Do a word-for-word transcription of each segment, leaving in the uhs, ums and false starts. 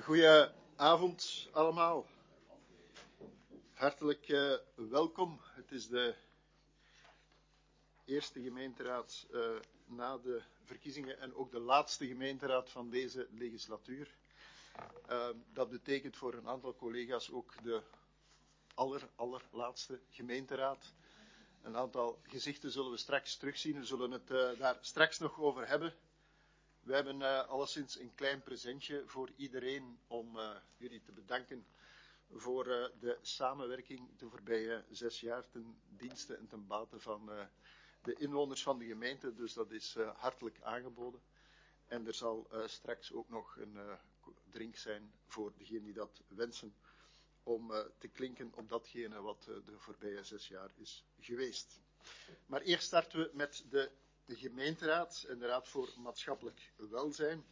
Goedenavond allemaal. Hartelijk uh, welkom. Het is de eerste gemeenteraad uh, na de verkiezingen en ook de laatste gemeenteraad van deze legislatuur. Uh, dat betekent voor een aantal collega's ook de aller, allerlaatste gemeenteraad. Een aantal gezichten zullen we straks terugzien. We zullen het uh, daar straks nog over hebben. We hebben uh, alleszins een klein presentje voor iedereen om uh, jullie te bedanken voor uh, de samenwerking de voorbije zes jaar ten dienste en ten bate van uh, de inwoners van de gemeente. Dus dat is uh, hartelijk aangeboden. En er zal uh, straks ook nog een uh, drink zijn voor degenen die dat wensen om uh, te klinken op datgene wat uh, de voorbije zes jaar is geweest. Maar eerst starten we met de De gemeenteraad en de Raad voor Maatschappelijk Welzijn.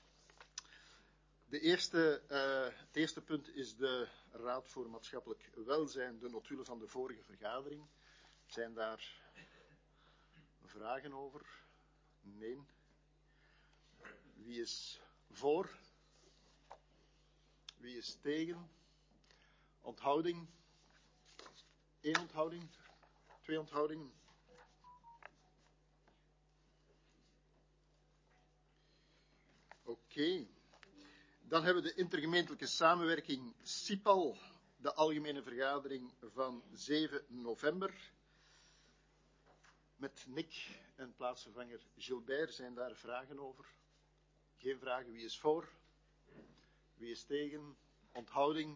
De eerste, uh, het eerste punt is de Raad voor Maatschappelijk Welzijn, de notulen van de vorige vergadering. Zijn daar vragen over? Nee. Wie is voor? Wie is tegen? Onthouding? Eén onthouding? Twee onthoudingen? Oké. Okay. Dan hebben we de intergemeentelijke samenwerking S I P A L, de algemene vergadering van zeven november. Met Nick en plaatsvervanger Gilbert zijn daar vragen over. Geen vragen. Wie is voor? Wie is tegen? Onthouding?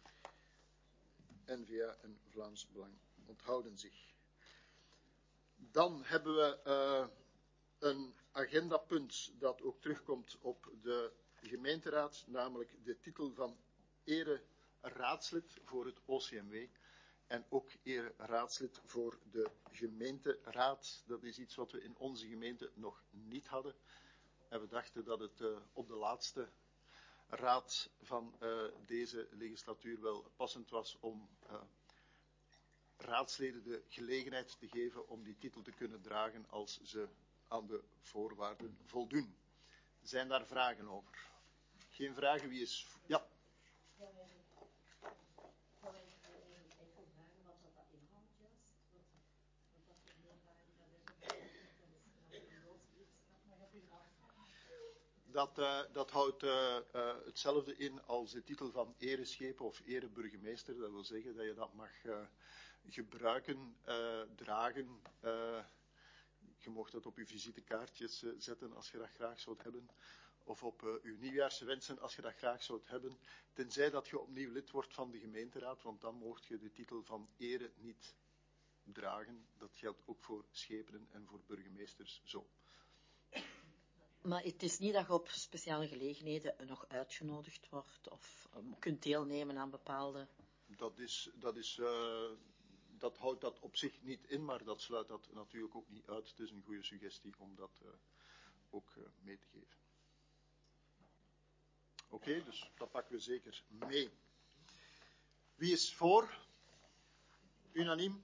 N V A en Vlaams Belang onthouden zich. Dan hebben we uh, een agendapunt dat ook terugkomt op de gemeenteraad, namelijk de titel van ere raadslid voor het O C M W en ook ere raadslid voor de gemeenteraad. Dat is iets wat we in onze gemeente nog niet hadden. En we dachten dat het uh, op de laatste raad van uh, deze legislatuur wel passend was om uh, raadsleden de gelegenheid te geven om die titel te kunnen dragen als ze aan de voorwaarden voldoen. Zijn daar vragen over? Geen vragen? Wie is... Ja. Dat, uh, dat houdt uh, uh, hetzelfde in als de titel van ereschepen of ereburgemeester. Dat wil zeggen dat je dat mag uh, gebruiken, uh, dragen. Uh, je mag dat op je visitekaartjes uh, zetten als je dat graag zou hebben. Of op uh, uw nieuwjaarswensen als je dat graag zou hebben. Tenzij dat je opnieuw lid wordt van de gemeenteraad, want dan mocht je de titel van ere niet dragen. Dat geldt ook voor schepenen en voor burgemeesters zo. Maar het is niet dat je op speciale gelegenheden nog uitgenodigd wordt of um, kunt deelnemen aan bepaalde... Dat is, dat is, uh, dat houdt dat op zich niet in, maar dat sluit dat natuurlijk ook niet uit. Het is een goede suggestie om dat uh, ook uh, mee te geven. Oké, okay, dus dat pakken we zeker mee. Wie is voor? Unaniem.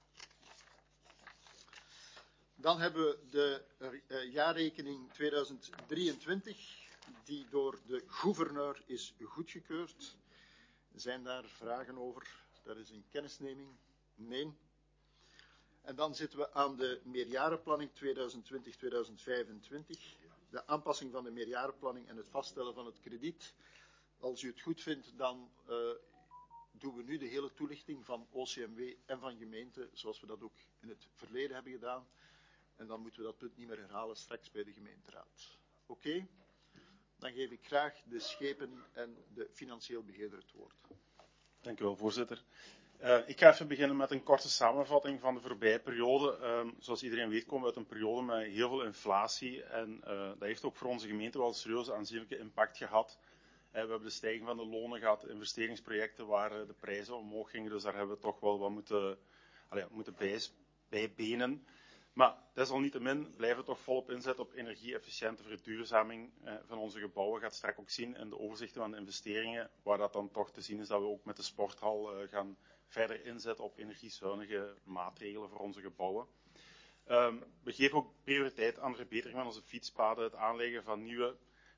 Dan hebben we de uh, jaarrekening tweeduizend drieëntwintig, die door de gouverneur is goedgekeurd. Zijn daar vragen over? Dat is een kennisneming? Nee. En dan zitten we aan de meerjarenplanning tweeduizend twintig tot tweeduizend vijfentwintig. De aanpassing van de meerjarenplanning en het vaststellen van het krediet. Als u het goed vindt, dan uh, doen we nu de hele toelichting van O C M W en van gemeente, zoals we dat ook in het verleden hebben gedaan. En dan moeten we dat punt niet meer herhalen straks bij de gemeenteraad. Oké? Okay? Dan geef ik graag de schepen en de financieel beheerder het woord. Dank u wel, voorzitter. Uh, ik ga even beginnen met een korte samenvatting van de voorbije periode. Um, zoals iedereen weet komen we uit een periode met heel veel inflatie. En uh, dat heeft ook voor onze gemeente wel een serieuze aanzienlijke impact gehad. Uh, we hebben de stijging van de lonen gehad, investeringsprojecten waar uh, de prijzen omhoog gingen. Dus daar hebben we toch wel wat moeten, allee, moeten bij, bijbenen. Maar desalniettemin blijven we toch volop inzetten op energie-efficiënte verduurzaming eh, van onze gebouwen. Gaat straks ook zien in de overzichten van de investeringen, waar dat dan toch te zien is dat we ook met de sporthal eh, gaan verder inzetten op energiezuinige maatregelen voor onze gebouwen. Um, we geven ook prioriteit aan de verbetering van onze fietspaden, het aanleggen van nieuwe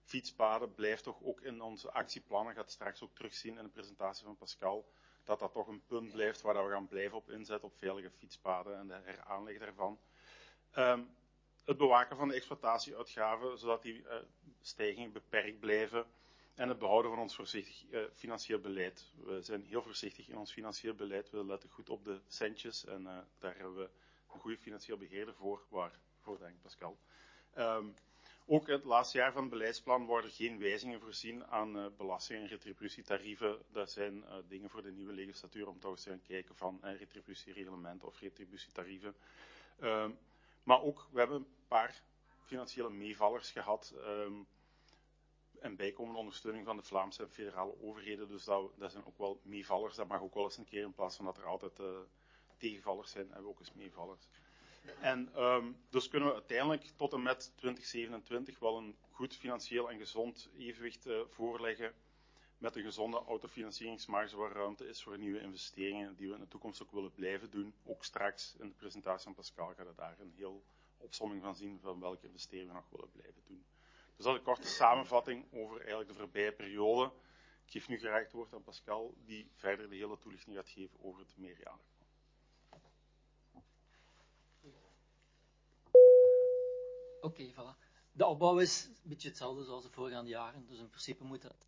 fietspaden blijft toch ook in onze actieplannen, gaat straks ook terugzien in de presentatie van Pascal, dat dat toch een punt blijft waar we gaan blijven op inzetten, op veilige fietspaden en de heraanleg daarvan. Um, het bewaken van de exploitatieuitgaven, zodat die uh, stijgingen beperkt blijven. En het behouden van ons voorzichtig uh, financieel beleid. We zijn heel voorzichtig in ons financieel beleid. We letten goed op de centjes en uh, daar hebben we een goede financieel beheerder voor, waarvoor dank Pascal. Um, ook in het laatste jaar van het beleidsplan worden geen wijzigingen voorzien aan uh, belasting- en retributietarieven. Dat zijn uh, dingen voor de nieuwe legislatuur om toch eens te gaan kijken van uh, retributiereglementen of retributietarieven. Um, maar ook, we hebben een paar financiële meevallers gehad. Um, en bijkomende ondersteuning van de Vlaamse en federale overheden. Dus dat, dat zijn ook wel meevallers. Dat mag ook wel eens een keer, in plaats van dat er altijd uh, tegenvallers zijn, hebben we ook eens meevallers. En um, dus kunnen we uiteindelijk tot en met twintig zevenentwintig wel een goed financieel en gezond evenwicht uh, voorleggen met een gezonde autofinancieringsmarge waar ruimte is voor nieuwe investeringen die we in de toekomst ook willen blijven doen. Ook straks in de presentatie van Pascal gaat het daar een heel opsomming van zien van welke investeringen we nog willen blijven doen. Dus dat is een korte samenvatting over eigenlijk de voorbije periode. Ik geef nu graag het woord aan Pascal, die verder de hele toelichting gaat geven over het meerjarig. Oké, okay, voilà. De opbouw is een beetje hetzelfde zoals de voorgaande jaren, dus in principe moet dat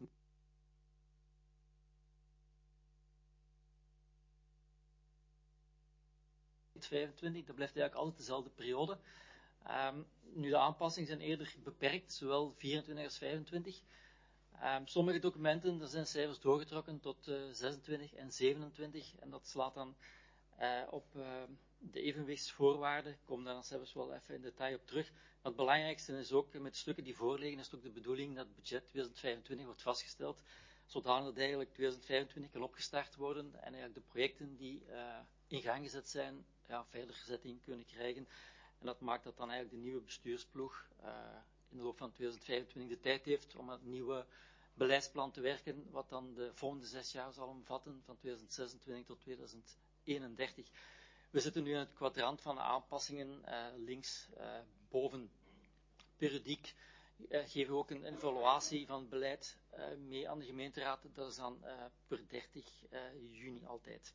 vijfentwintig, dat blijft eigenlijk altijd dezelfde periode. Um, nu, de aanpassingen zijn eerder beperkt, zowel vierentwintig als vijfentwintig. Um, sommige documenten, daar zijn cijfers doorgetrokken tot uh, zesentwintig en zevenentwintig, en dat slaat dan uh, op uh, de evenwichtsvoorwaarden. Ik kom daar dan zelfs wel even in detail op terug. Maar het belangrijkste is ook, met de stukken die voorliggen, is het ook de bedoeling dat het budget twintig vijfentwintig wordt vastgesteld, zodanig dat eigenlijk twintig vijfentwintig kan opgestart worden en eigenlijk de projecten die uh, in gang gezet zijn, ja, verder zetting kunnen krijgen. En dat maakt dat dan eigenlijk de nieuwe bestuursploeg uh, in de loop van twintig vijfentwintig de tijd heeft om aan het nieuwe beleidsplan te werken, wat dan de volgende zes jaar zal omvatten, van twintig zesentwintig tot twintig eenendertig. We zitten nu in het kwadrant van de aanpassingen, uh, links uh, boven periodiek. Uh, geven we ook een evaluatie van het beleid uh, mee aan de gemeenteraad. Dat is dan uh, per dertig juni altijd.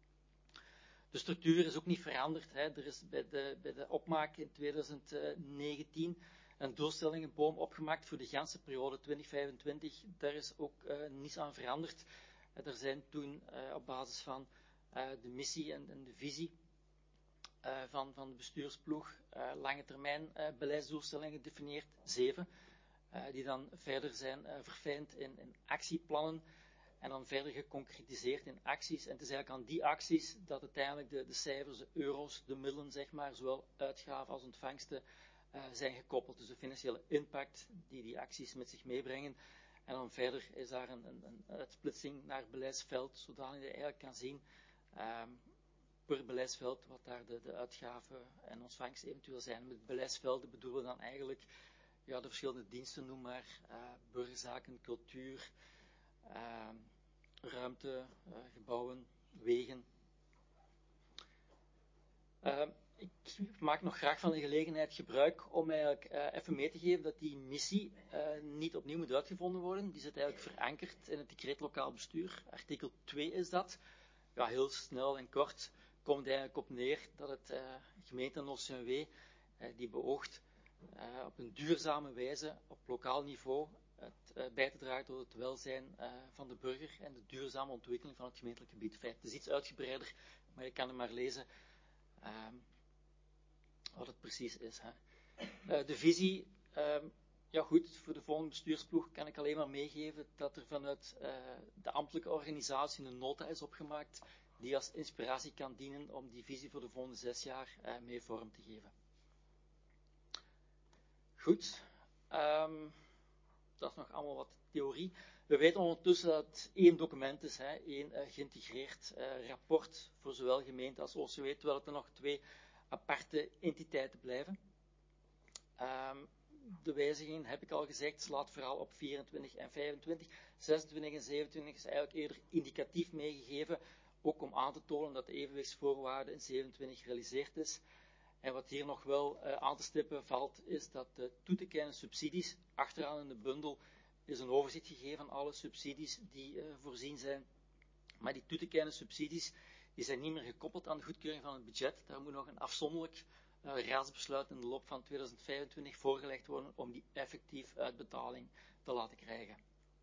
De structuur is ook niet veranderd. Hè. Er is bij de, bij de opmaak in twintig negentien een doelstellingenboom opgemaakt voor de ganse periode twintig vijfentwintig. Daar is ook uh, niets aan veranderd. Uh, er zijn toen uh, op basis van uh, de missie en, en de visie uh, van, van de bestuursploeg uh, lange termijn uh, beleidsdoelstellingen gedefinieerd, zeven, uh, die dan verder zijn uh, verfijnd in, in actieplannen. En dan verder geconcretiseerd in acties. En het is eigenlijk aan die acties dat uiteindelijk de, de cijfers, de euro's, de middelen, zeg maar, zowel uitgaven als ontvangsten, uh, zijn gekoppeld. Dus de financiële impact die die acties met zich meebrengen. En dan verder is daar een, een, een uitsplitsing naar beleidsveld, zodat je eigenlijk kan zien um, per beleidsveld wat daar de, de uitgaven en ontvangsten eventueel zijn. Met beleidsvelden bedoelen we dan eigenlijk ja, de verschillende diensten, noem maar, uh, burgerzaken, cultuur, Uh, ruimte, uh, gebouwen, wegen. Uh, ik maak nog graag van de gelegenheid gebruik om eigenlijk uh, even mee te geven dat die missie uh, niet opnieuw moet uitgevonden worden. Die zit eigenlijk verankerd in het decreet lokaal bestuur. Artikel twee is dat. Ja, heel snel en kort komt het eigenlijk op neer dat het uh, gemeente Nossen-W uh, die beoogt uh, op een duurzame wijze op lokaal niveau het uh, bij te dragen tot het welzijn uh, van de burger en de duurzame ontwikkeling van het gemeentelijk gebied. Feit, het is iets uitgebreider, maar je kan er maar lezen um, wat het precies is. Hè. Uh, de visie, um, ja goed, voor de volgende bestuursploeg kan ik alleen maar meegeven dat er vanuit uh, de ambtelijke organisatie een nota is opgemaakt die als inspiratie kan dienen om die visie voor de volgende zes jaar uh, mee vorm te geven. Goed. Um, Dat is nog allemaal wat theorie. We weten ondertussen dat het één document is, hè, één uh, geïntegreerd uh, rapport voor zowel gemeente als O C W, terwijl het er nog twee aparte entiteiten blijven. Um, de wijziging, heb ik al gezegd, slaat vooral op vierentwintig en vijfentwintig. zesentwintig en zevenentwintig is eigenlijk eerder indicatief meegegeven, ook om aan te tonen dat de evenwichtsvoorwaarde in zevenentwintig gerealiseerd is. En wat hier nog wel uh, aan te stippen valt, is dat de toe te kennen subsidies, achteraan in de bundel is een overzicht gegeven van alle subsidies die uh, voorzien zijn. Maar die toe te kennen subsidies, die zijn niet meer gekoppeld aan de goedkeuring van het budget. Daar moet nog een afzonderlijk uh, raadsbesluit in de loop van tweeduizend vijfentwintig voorgelegd worden om die effectief uitbetaling te laten krijgen.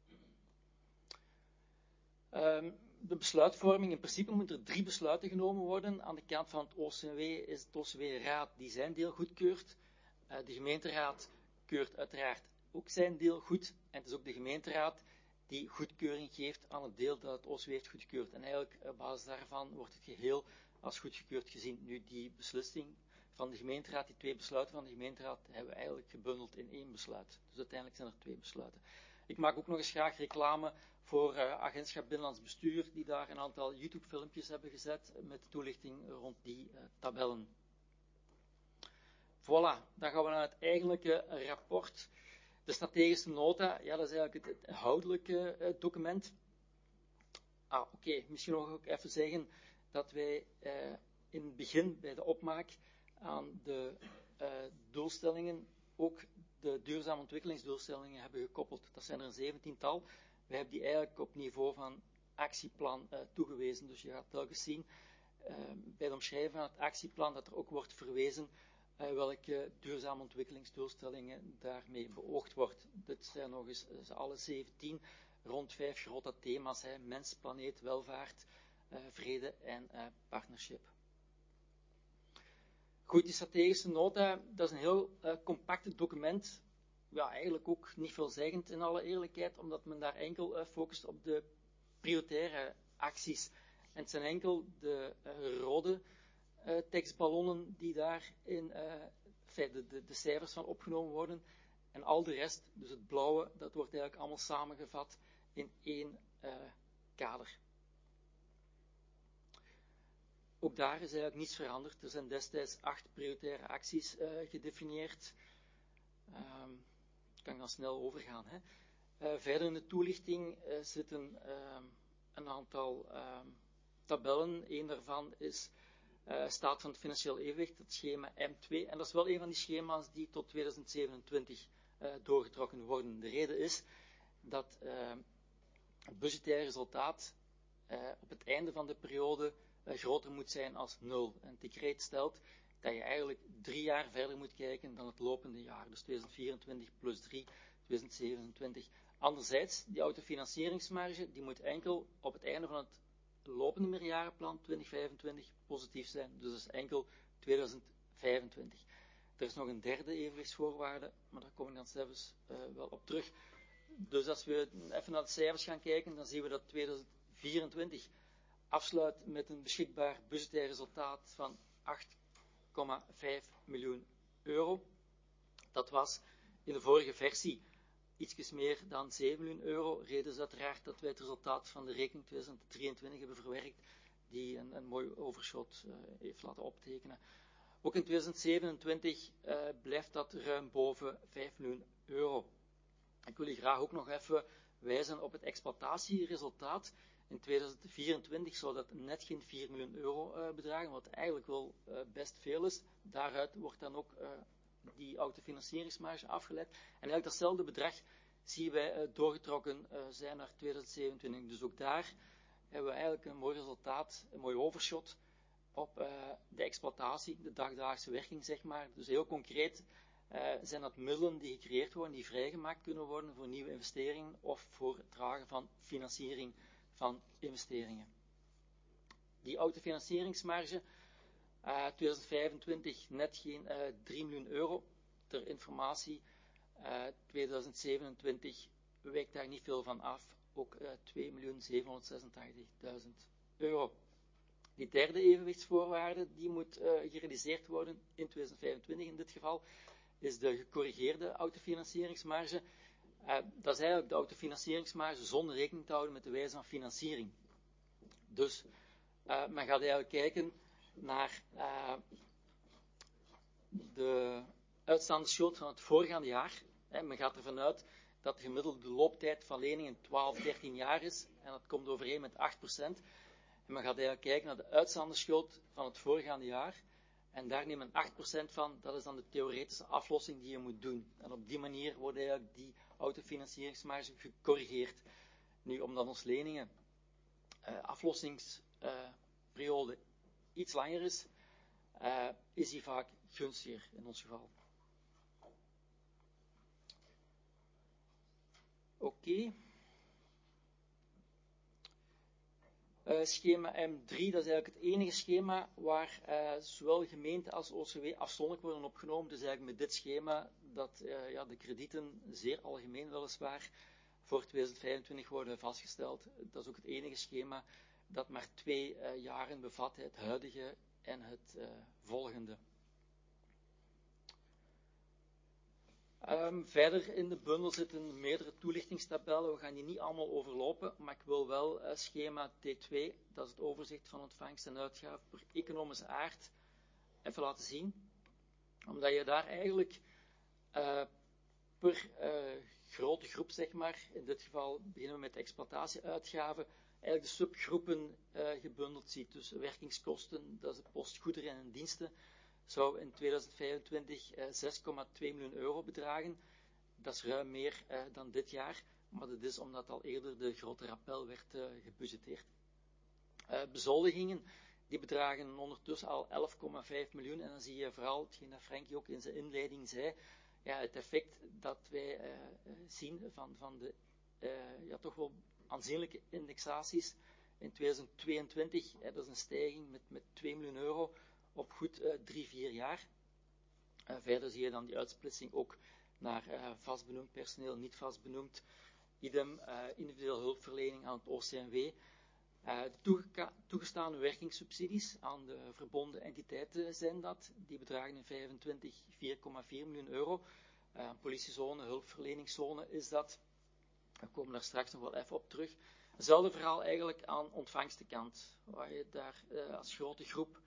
Um, de besluitvorming, in principe moeten er drie besluiten genomen worden. Aan de kant van het O C W is het O C W-raad die zijn deel goedkeurt. Uh, de gemeenteraad keurt uiteraard ook zijn deel goed. En het is ook de gemeenteraad die goedkeuring geeft aan het deel dat het O C W heeft goedkeurd. En eigenlijk op basis daarvan wordt het geheel als goedgekeurd gezien. Nu, die beslissing van de gemeenteraad, die twee besluiten van de gemeenteraad, hebben we eigenlijk gebundeld in één besluit. Dus uiteindelijk zijn er twee besluiten. Ik maak ook nog eens graag reclame voor uh, Agentschap Binnenlands Bestuur, die daar een aantal YouTube-filmpjes hebben gezet met toelichting rond die uh, tabellen. Voilà, dan gaan we naar het eigenlijke rapport. De strategische nota, ja, dat is eigenlijk het, het inhoudelijke uh, document. Ah, oké, okay. Misschien nog ook even zeggen dat wij uh, in het begin bij de opmaak aan de uh, doelstellingen ook de duurzame ontwikkelingsdoelstellingen hebben gekoppeld. Dat zijn er een zeventiental. We hebben die eigenlijk op niveau van actieplan uh, toegewezen. Dus je gaat telkens zien uh, bij de omschrijving van het actieplan dat er ook wordt verwezen uh, welke duurzame ontwikkelingsdoelstellingen daarmee beoogd wordt. Dit zijn nog eens uh, alle zeventien rond vijf grote thema's: hè, mens, planeet, welvaart, uh, vrede en uh, partnership. Goed, die strategische nota, dat is een heel uh, compact document. Ja, eigenlijk ook niet veelzeggend in alle eerlijkheid, omdat men daar enkel uh, focust op de prioritaire acties. En het zijn enkel de uh, rode uh, tekstballonnen die daar in uh, de, de, de cijfers van opgenomen worden. En al de rest, dus het blauwe, dat wordt eigenlijk allemaal samengevat in één uh, kader. Ook daar is eigenlijk niets veranderd. Er zijn destijds acht prioritaire acties uh, gedefinieerd. Um, kan ik dan snel overgaan. Hè. Uh, verder in de toelichting uh, zitten uh, een aantal uh, tabellen. Eén daarvan is uh, staat van het financieel evenwicht, het schema M twee. En dat is wel een van die schema's die tot tweeduizend zevenentwintig uh, doorgetrokken worden. De reden is dat uh, het budgettaire resultaat uh, op het einde van de periode uh, groter moet zijn als nul. En het decreet stelt dat je eigenlijk drie jaar verder moet kijken dan het lopende jaar. Dus tweeduizend vierentwintig plus drie, tweeduizend zevenentwintig. Anderzijds, die autofinancieringsmarge, die moet enkel op het einde van het lopende meerjarenplan twintig vijfentwintig positief zijn. Dus dat is enkel tweeduizend vijfentwintig. Er is nog een derde evenwichtsvoorwaarde, maar daar kom ik dan zelfs uh, wel op terug. Dus als we even naar de cijfers gaan kijken, dan zien we dat tweeduizend vierentwintig afsluit met een beschikbaar budgetair resultaat van acht komma vijf miljoen euro. Dat was in de vorige versie iets meer dan zeven miljoen euro. Reden is uiteraard dat wij het resultaat van de rekening tweeduizend drieëntwintig hebben verwerkt, die een, een mooi overschot uh, heeft laten optekenen. Ook in tweeduizend zevenentwintig uh, blijft dat ruim boven vijf miljoen euro. Ik wil u graag ook nog even wijzen op het exploitatieresultaat. In tweeduizend vierentwintig zou dat net geen vier miljoen euro uh, bedragen, wat eigenlijk wel uh, best veel is. Daaruit wordt dan ook uh, die autofinancieringsmarge afgeleid. En eigenlijk datzelfde bedrag zien wij uh, doorgetrokken uh, zijn naar tweeduizend zevenentwintig. Dus ook daar hebben we eigenlijk een mooi resultaat, een mooi overschot op uh, de exploitatie, de dagdagelijkse werking, zeg maar. Dus heel concreet uh, zijn dat middelen die gecreëerd worden, die vrijgemaakt kunnen worden voor nieuwe investeringen of voor het dragen van financiering van investeringen. Die autofinancieringsmarge, uh, tweeduizend vijfentwintig net geen uh, drie miljoen euro. Ter informatie, uh, tweeduizend zevenentwintig wijkt daar niet veel van af, ook uh, twee miljoen zevenhonderdzesentachtigduizend euro. Die derde evenwichtsvoorwaarde, die moet uh, gerealiseerd worden in tweeduizend vijfentwintig in dit geval, is de gecorrigeerde autofinancieringsmarge. Uh, dat is eigenlijk de autofinancieringsmarge zonder rekening te houden met de wijze van financiering. Dus uh, men gaat eigenlijk kijken naar uh, de uitstaande schuld van het voorgaande jaar. Hè, men gaat ervan uit dat de gemiddelde looptijd van leningen twaalf, dertien jaar is. En dat komt overeen met acht procent. En men gaat eigenlijk kijken naar de uitstaande schuld van het voorgaande jaar. En daar nemen acht procent van, dat is dan de theoretische aflossing die je moet doen. En op die manier wordt eigenlijk die autofinancieringsmarge gecorrigeerd. Nu, omdat ons leningen uh, aflossingsperiode uh, iets langer is, uh, is die vaak gunstiger in ons geval. Oké. Okay. Uh, schema M drie, dat is eigenlijk het enige schema waar uh, zowel gemeente als O C W afzonderlijk worden opgenomen. Dus eigenlijk met dit schema dat uh, ja, de kredieten, zeer algemeen weliswaar, voor tweeduizend vijfentwintig worden vastgesteld. Dat is ook het enige schema dat maar twee uh, jaren bevat, het huidige en het uh, volgende. Um, verder in de bundel zitten meerdere toelichtingstabellen. We gaan die niet allemaal overlopen, maar ik wil wel uh, schema T twee, dat is het overzicht van ontvangst en uitgaven per economische aard, even laten zien. Omdat je daar eigenlijk uh, per uh, grote groep, zeg maar, in dit geval beginnen we met de exploitatieuitgaven, eigenlijk de subgroepen uh, gebundeld ziet. Dus werkingskosten, dat is de post goederen en diensten, zou in tweeduizend vijfentwintig uh, zes komma twee miljoen euro bedragen. Dat is ruim meer uh, dan dit jaar, maar dat is omdat al eerder de grote rappel werd uh, gebudgeteerd. Uh, bezoldigingen, die bedragen ondertussen al elf komma vijf miljoen en dan zie je vooral, hetgeen dat Frankie ook in zijn inleiding zei, ja, het effect dat wij uh, zien van, van de uh, ja, toch wel aanzienlijke indexaties in tweeduizend tweeëntwintig, uh, dat is een stijging met, met twee miljoen euro op goed uh, drie, vier jaar. Uh, verder zie je dan die uitsplitsing ook naar uh, vastbenoemd personeel, niet vastbenoemd. Idem, uh, individuele hulpverlening aan het O C M W. Uh, toege- toegestane werkingssubsidies aan de verbonden entiteiten zijn dat. Die bedragen in vijfentwintig vier komma vier miljoen euro. Uh, politiezone, hulpverleningszone is dat. We komen daar straks nog wel even op terug. Hetzelfde verhaal eigenlijk aan ontvangstenkant, waar je daar uh, als grote groep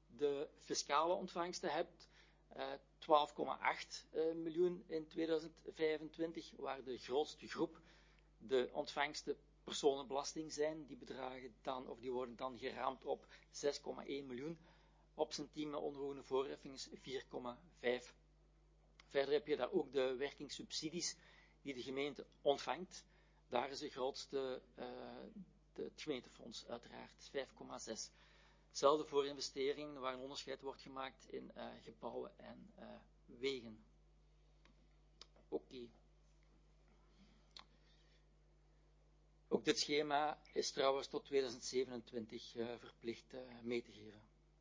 de fiscale ontvangsten hebt. Uh, twaalf komma acht uh, miljoen in tweeduizend vijfentwintig, waar de grootste groep de ontvangsten personenbelasting zijn. Die bedragen dan, of die worden dan geraamd op zes komma één miljoen. Op centimen onroerende voorheffing is vier komma vijf. Verder heb je daar ook de werkingssubsidies die de gemeente ontvangt. Daar is de grootste uh, de, het gemeentefonds uiteraard, vijf komma zes. Hetzelfde voor investeringen waar een onderscheid wordt gemaakt in uh, gebouwen en uh, wegen. Oké. Okay. Ook dit schema is trouwens tot tweeduizend zevenentwintig uh, verplicht uh, mee te geven.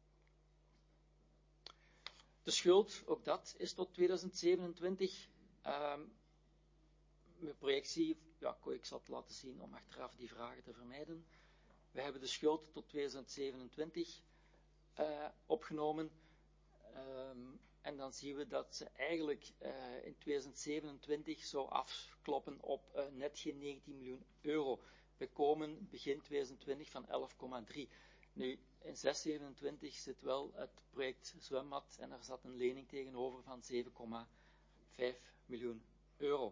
De schuld, ook dat is tot tweeduizend zevenentwintig. Um, met projectie, ja, ik zal het laten zien om achteraf die vragen te vermijden. We hebben de schuld tot tweeduizend zevenentwintig uh, opgenomen. Um, en dan zien we dat ze eigenlijk uh, in tweeduizend zevenentwintig zou afkloppen op uh, net geen negentien miljoen euro. We komen begin tweeduizend twintig van elf komma drie. Nu, in zes zevenentwintig zit wel het project Zwembad en daar zat een lening tegenover van zeven komma vijf miljoen euro.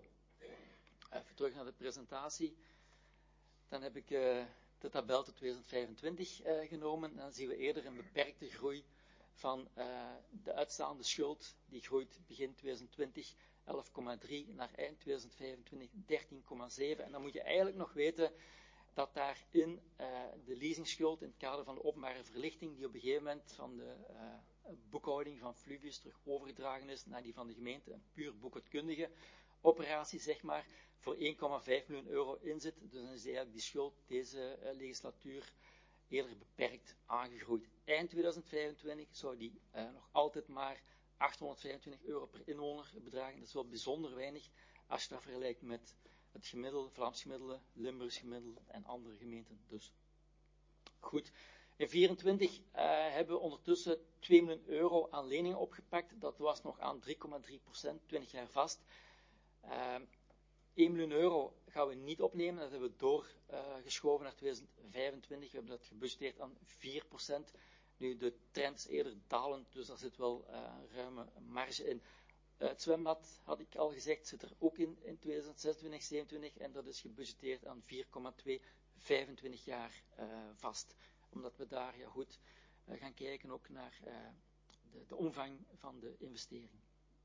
Even terug naar de presentatie. Dan heb ik uh, de tabel tot tweeduizend vijfentwintig uh, genomen. En dan zien we eerder een beperkte groei van uh, de uitstaande schuld. Die groeit begin tweeduizend twintig elf komma drie naar eind tweeduizend vijfentwintig dertien komma zeven. En dan moet je eigenlijk nog weten dat daarin uh, de leasingschuld in het kader van de openbare verlichting, die op een gegeven moment van de uh, boekhouding van Fluvius terug overgedragen is naar die van de gemeente, een puur boekhoudkundige operatie, zeg maar, voor één komma vijf miljoen euro inzit. Dus dan is eigenlijk die schuld deze uh, legislatuur eerder beperkt aangegroeid. Eind tweeduizend vijfentwintig zou die uh, nog altijd maar achthonderdvijfentwintig euro per inwoner bedragen. Dat is wel bijzonder weinig als je dat vergelijkt met het gemiddelde, Vlaams gemiddelde, Limburgs gemiddelde en andere gemeenten dus. Goed. In vierentwintig uh, hebben we ondertussen twee miljoen euro aan leningen opgepakt. Dat was nog aan drie komma drie procent, twintig jaar vast. Uh, één miljoen euro gaan we niet opnemen. Dat hebben we doorgeschoven uh, naar tweeduizend vijfentwintig. We hebben dat gebudgeteerd aan vier procent. Nu, de trend is eerder dalend, dus daar zit wel uh, een ruime marge in. Uh, het zwembad, had ik al gezegd, zit er ook in in tweeduizend zesentwintig zevenentwintig en dat is gebudgeteerd aan vier komma twee, vijfentwintig jaar uh, vast. Omdat we daar ja goed uh, gaan kijken ook naar uh, de, de omvang van de investering.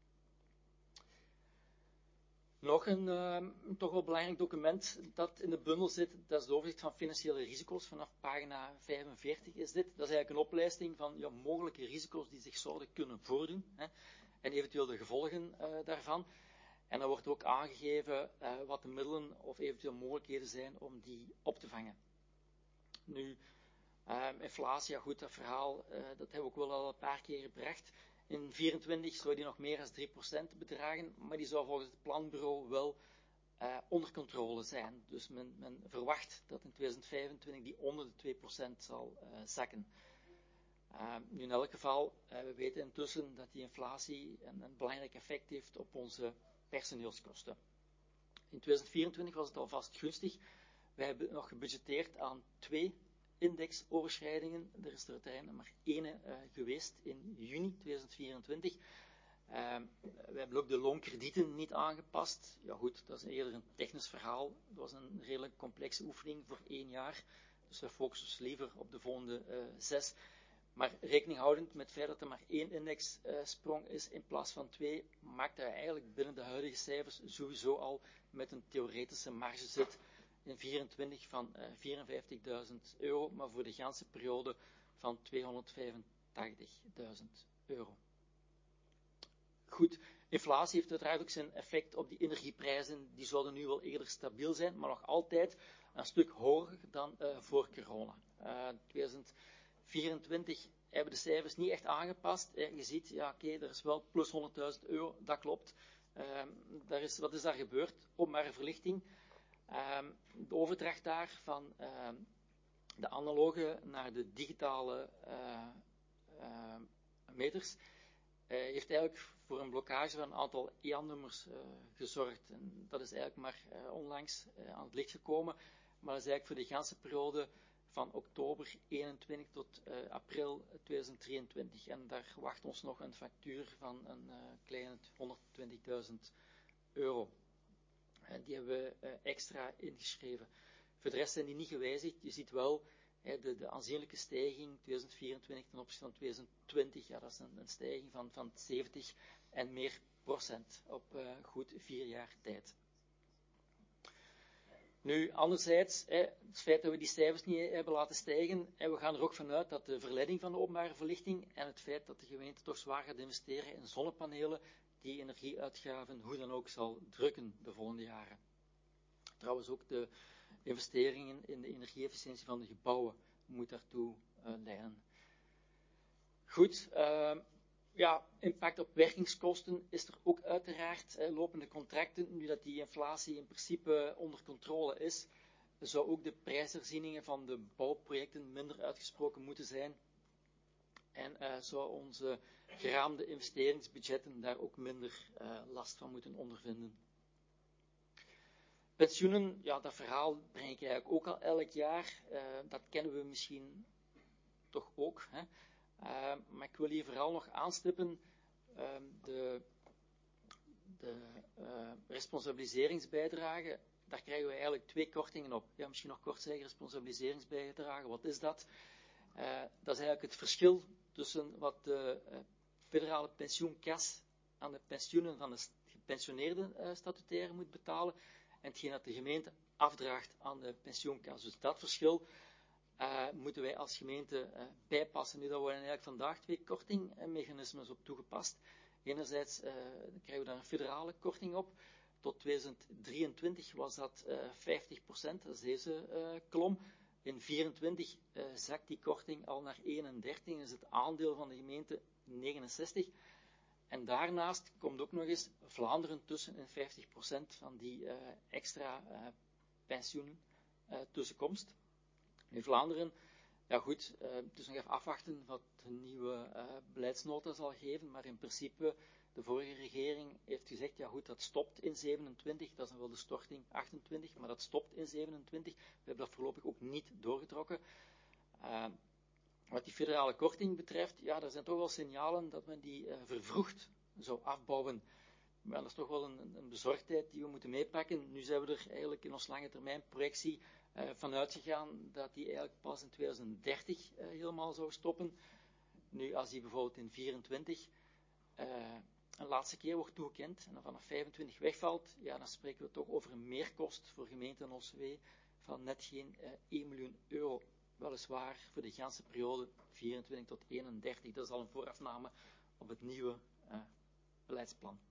Nog een uh, toch wel belangrijk document dat in de bundel zit, dat is het overzicht van financiële risico's. Vanaf pagina vijfenveertig is dit. Dat is eigenlijk een oplijsting van ja, mogelijke risico's die zich zouden kunnen voordoen. Hè, en eventueel de gevolgen uh, daarvan. En dan wordt ook aangegeven uh, wat de middelen of eventueel mogelijkheden zijn om die op te vangen. Nu, uh, inflatie, ja goed, dat verhaal, uh, dat hebben we ook wel al een paar keer gebracht. In vierentwintig zou die nog meer dan drie procent bedragen, maar die zou volgens het planbureau wel uh, onder controle zijn. Dus men, men verwacht dat in tweeduizend vijfentwintig die onder de twee procent zal uh, zakken. Uh, nu in elk geval, uh, we weten intussen dat die inflatie een, een belangrijk effect heeft op onze personeelskosten. In tweeduizend vierentwintig was het alvast gunstig. Wij hebben nog gebudgeteerd aan twee indexoverschrijdingen. Er is er uiteindelijk maar één uh, geweest in juni tweeduizend vierentwintig. Uh, we hebben ook de loonkredieten niet aangepast. Ja goed, dat is eerder een technisch verhaal. Het was een redelijk complexe oefening voor één jaar. Dus we focussen ons liever op de volgende uh, zes. Maar rekening houdend met het feit dat er maar één indexsprong uh, is in plaats van twee, maakt dat je eigenlijk binnen de huidige cijfers sowieso al met een theoretische marge zit in vierentwintig van uh, vierenvijftigduizend euro, maar voor de ganse periode van tweehonderdvijfentachtigduizend euro. Goed, inflatie heeft uiteraard ook zijn effect op die energieprijzen. Die zouden nu wel eerder stabiel zijn, maar nog altijd een stuk hoger dan uh, voor corona. Uh, tweeduizend vierentwintig hebben de cijfers niet echt aangepast. Eh, je ziet, ja oké, okay, er is wel plus honderdduizend euro, dat klopt. Uh, daar is, wat is daar gebeurd? Openbare verlichting. Uh, de overdracht daar van uh, de analoge naar de digitale uh, uh, meters uh, heeft eigenlijk voor een blokkage van een aantal E A N-nummers uh, gezorgd. En dat is eigenlijk maar uh, onlangs uh, aan het licht gekomen, maar dat is eigenlijk voor de ganse periode van oktober eenentwintig tot uh, april tweeduizend drieëntwintig. En daar wacht ons nog een factuur van een uh, kleine honderdtwintigduizend euro. Die hebben we uh, extra ingeschreven. Voor de rest zijn die niet gewijzigd. Je ziet wel hè, de, de aanzienlijke stijging tweeduizend vierentwintig ten opzichte van tweeduizend twintig. Ja, dat is een, een stijging van, van zeventig en meer procent op uh, goed vier jaar tijd. Nu, anderzijds, hè, het feit dat we die cijfers niet hebben laten stijgen, hè, we gaan er ook vanuit dat de verleiding van de openbare verlichting en het feit dat de gemeente toch zwaar gaat investeren in zonnepanelen, die energieuitgaven hoe dan ook zal drukken de volgende jaren. Trouwens ook de investeringen in de energieefficiëntie van de gebouwen moet daartoe uh, leiden. Goed, uh, ja, impact op werkingskosten is er ook uiteraard. Uh, lopende contracten, nu dat die inflatie in principe onder controle is, zou ook de prijsherzieningen van de bouwprojecten minder uitgesproken moeten zijn. En uh, zou onze geraamde investeringsbudgetten daar ook minder uh, last van moeten ondervinden. Pensioenen, ja, dat verhaal breng ik eigenlijk ook al elk jaar. Uh, dat kennen we misschien toch ook. Hè? Uh, maar ik wil hier vooral nog aanstippen uh, de, de uh, responsabiliseringsbijdrage. Daar krijgen we eigenlijk twee kortingen op. Ja, misschien nog kort zeggen, responsabiliseringsbijdrage, wat is dat? Uh, dat is eigenlijk het verschil tussen wat de uh, federale pensioenkas aan de pensioenen van de gepensioneerde uh, statutaire moet betalen en hetgeen dat de gemeente afdraagt aan de pensioenkas. Dus dat verschil uh, moeten wij als gemeente uh, bijpassen. Nu, daar worden eigenlijk vandaag twee kortingmechanismes op toegepast. Enerzijds uh, krijgen we daar een federale korting op. Tot tweeduizend drieëntwintig was dat uh, vijftig procent, dat is deze uh, kolom. In vierentwintig uh, zakt die korting al naar eenendertig en is het aandeel van de gemeente negenenzestig. En daarnaast komt ook nog eens Vlaanderen tussen in vijftig procent van die uh, extra uh, pensioenen uh, tussenkomst. Nu Vlaanderen, ja goed, uh, het is nog even afwachten wat de nieuwe uh, beleidsnota zal geven, maar in principe, de vorige regering heeft gezegd, ja goed, dat stopt in zevenentwintig, dat is dan wel de storting achtentwintig, maar dat stopt in zevenentwintig. We hebben dat voorlopig ook niet doorgetrokken. Uh, wat die federale korting betreft, ja, er zijn toch wel signalen dat men die uh, vervroegd zou afbouwen. Maar dat is toch wel een, een bezorgdheid die we moeten meepakken. Nu zijn we er eigenlijk in ons lange termijn projectie uh, van uitgegaan dat die eigenlijk pas in tweeduizend dertig uh, helemaal zou stoppen. Nu, als die bijvoorbeeld in vierentwintig uh, een laatste keer wordt toegekend en dan vanaf vijfentwintig wegvalt, ja, dan spreken we toch over een meerkost voor gemeente en O C W van net geen uh, één miljoen euro. Weliswaar voor de ganse periode vierentwintig tot eenendertig. Dat is al een voorafname op het nieuwe uh, beleidsplan.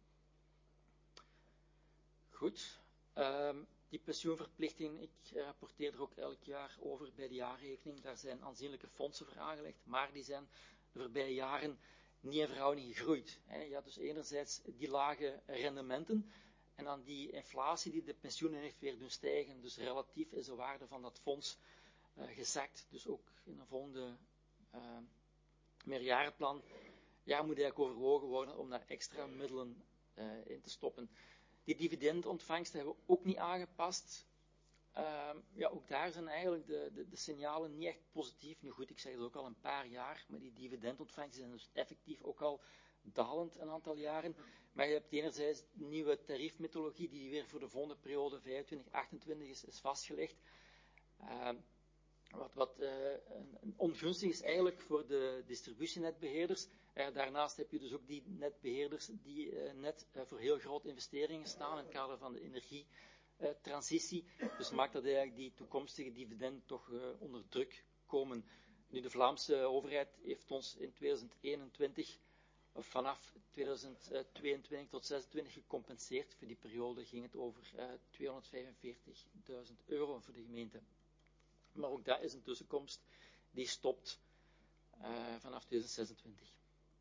Goed. Um, die pensioenverplichting, ik rapporteer er ook elk jaar over bij de jaarrekening. Daar zijn aanzienlijke fondsen voor aangelegd, maar die zijn de voorbije jaren niet in verhouding gegroeid. Je had dus enerzijds die lage rendementen en dan die inflatie die de pensioenen heeft weer doen stijgen. Dus relatief is de waarde van dat fonds uh, gezakt. Dus ook in een volgende uh, meerjarenplan ja, moet eigenlijk overwogen worden om daar extra middelen uh, in te stoppen. Die dividendontvangst hebben we ook niet aangepast. Uh, ja, ook daar zijn eigenlijk de, de, de signalen niet echt positief. Nu goed, ik zeg het ook al een paar jaar, maar die dividendontvangsten zijn dus effectief ook al dalend een aantal jaren. Maar je hebt enerzijds nieuwe tariefmethodologie die weer voor de volgende periode vijfentwintig achtentwintig is, is vastgelegd. Uh, wat wat uh, een, ongunstig is eigenlijk voor de distributienetbeheerders. Uh, daarnaast heb je dus ook die netbeheerders die uh, net uh, voor heel grote investeringen staan in het kader van de energietransitie. Dus maakt dat eigenlijk die toekomstige dividenden toch uh, onder druk komen. Nu, de Vlaamse overheid heeft ons in tweeduizend eenentwintig, of vanaf tweeduizend tweeëntwintig tot zesentwintig gecompenseerd. Voor die periode ging het over uh, tweehonderdvijfenveertigduizend euro voor de gemeente. Maar ook dat is een tussenkomst die stopt uh, vanaf tweeduizend zesentwintig.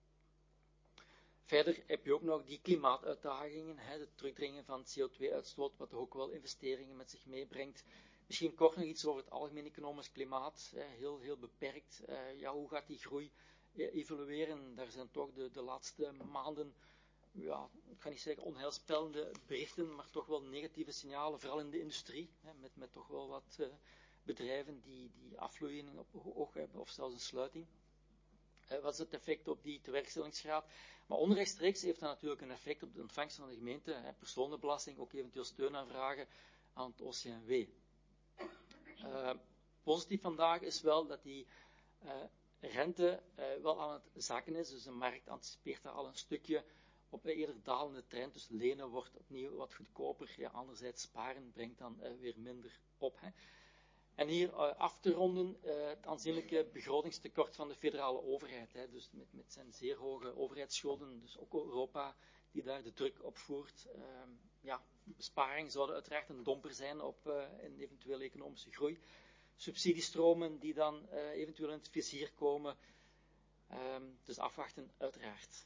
Verder heb je ook nog die klimaatuitdagingen, hè, het terugdringen van C O twee uitstoot, wat ook wel investeringen met zich meebrengt. Misschien kort nog iets over het algemeen economisch klimaat, hè, heel, heel beperkt. Uh, ja, hoe gaat die groei uh, evolueren? Daar zijn toch de, de laatste maanden, ja, ik ga niet zeggen onheilspellende berichten, maar toch wel negatieve signalen, vooral in de industrie, hè, met, met toch wel wat uh, bedrijven die, die afvloeiing op oog hebben, of zelfs een sluiting. Uh, wat is het effect op die tewerkstellingsgraad? Maar onrechtstreeks heeft dat natuurlijk een effect op de ontvangst van de gemeente, hè, personenbelasting, ook eventueel steunaanvragen aan het O C M W. Uh, positief vandaag is wel dat die uh, rente uh, wel aan het zakken is, dus de markt anticipeert daar al een stukje op een eerder dalende trend, dus lenen wordt opnieuw wat goedkoper, ja, anderzijds sparen brengt dan uh, weer minder op. Hè. En hier uh, af te ronden uh, het aanzienlijke begrotingstekort van de federale overheid. Hè, dus met, met zijn zeer hoge overheidsschulden, dus ook Europa die daar de druk op voert. Uh, ja, besparingen zouden uiteraard een domper zijn op uh, een eventuele economische groei. Subsidiestromen die dan uh, eventueel in het vizier komen. Uh, dus afwachten uiteraard.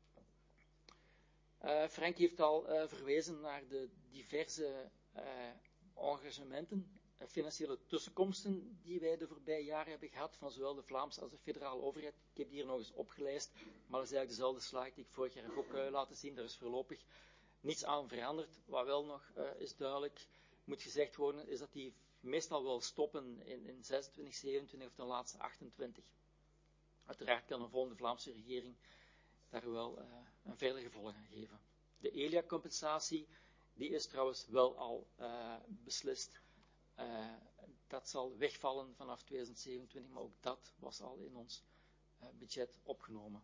Uh, Frank heeft al uh, verwezen naar de diverse uh, engagementen, financiële tussenkomsten die wij de voorbije jaren hebben gehad, van zowel de Vlaamse als de federale overheid. Ik heb die hier nog eens opgelijst, maar dat is eigenlijk dezelfde slide die ik vorig jaar ook uh, laten zien. Daar is voorlopig niets aan veranderd. Wat wel nog uh, is duidelijk, moet gezegd worden, is dat die meestal wel stoppen in, in zesentwintig, zevenentwintig of ten laatste achtentwintig. Uiteraard kan een volgende Vlaamse regering daar wel uh, een verder gevolg aan geven. De E L I A-compensatie, die is trouwens wel al uh, beslist. Uh, dat zal wegvallen vanaf tweeduizend zevenentwintig, maar ook dat was al in ons uh, budget opgenomen.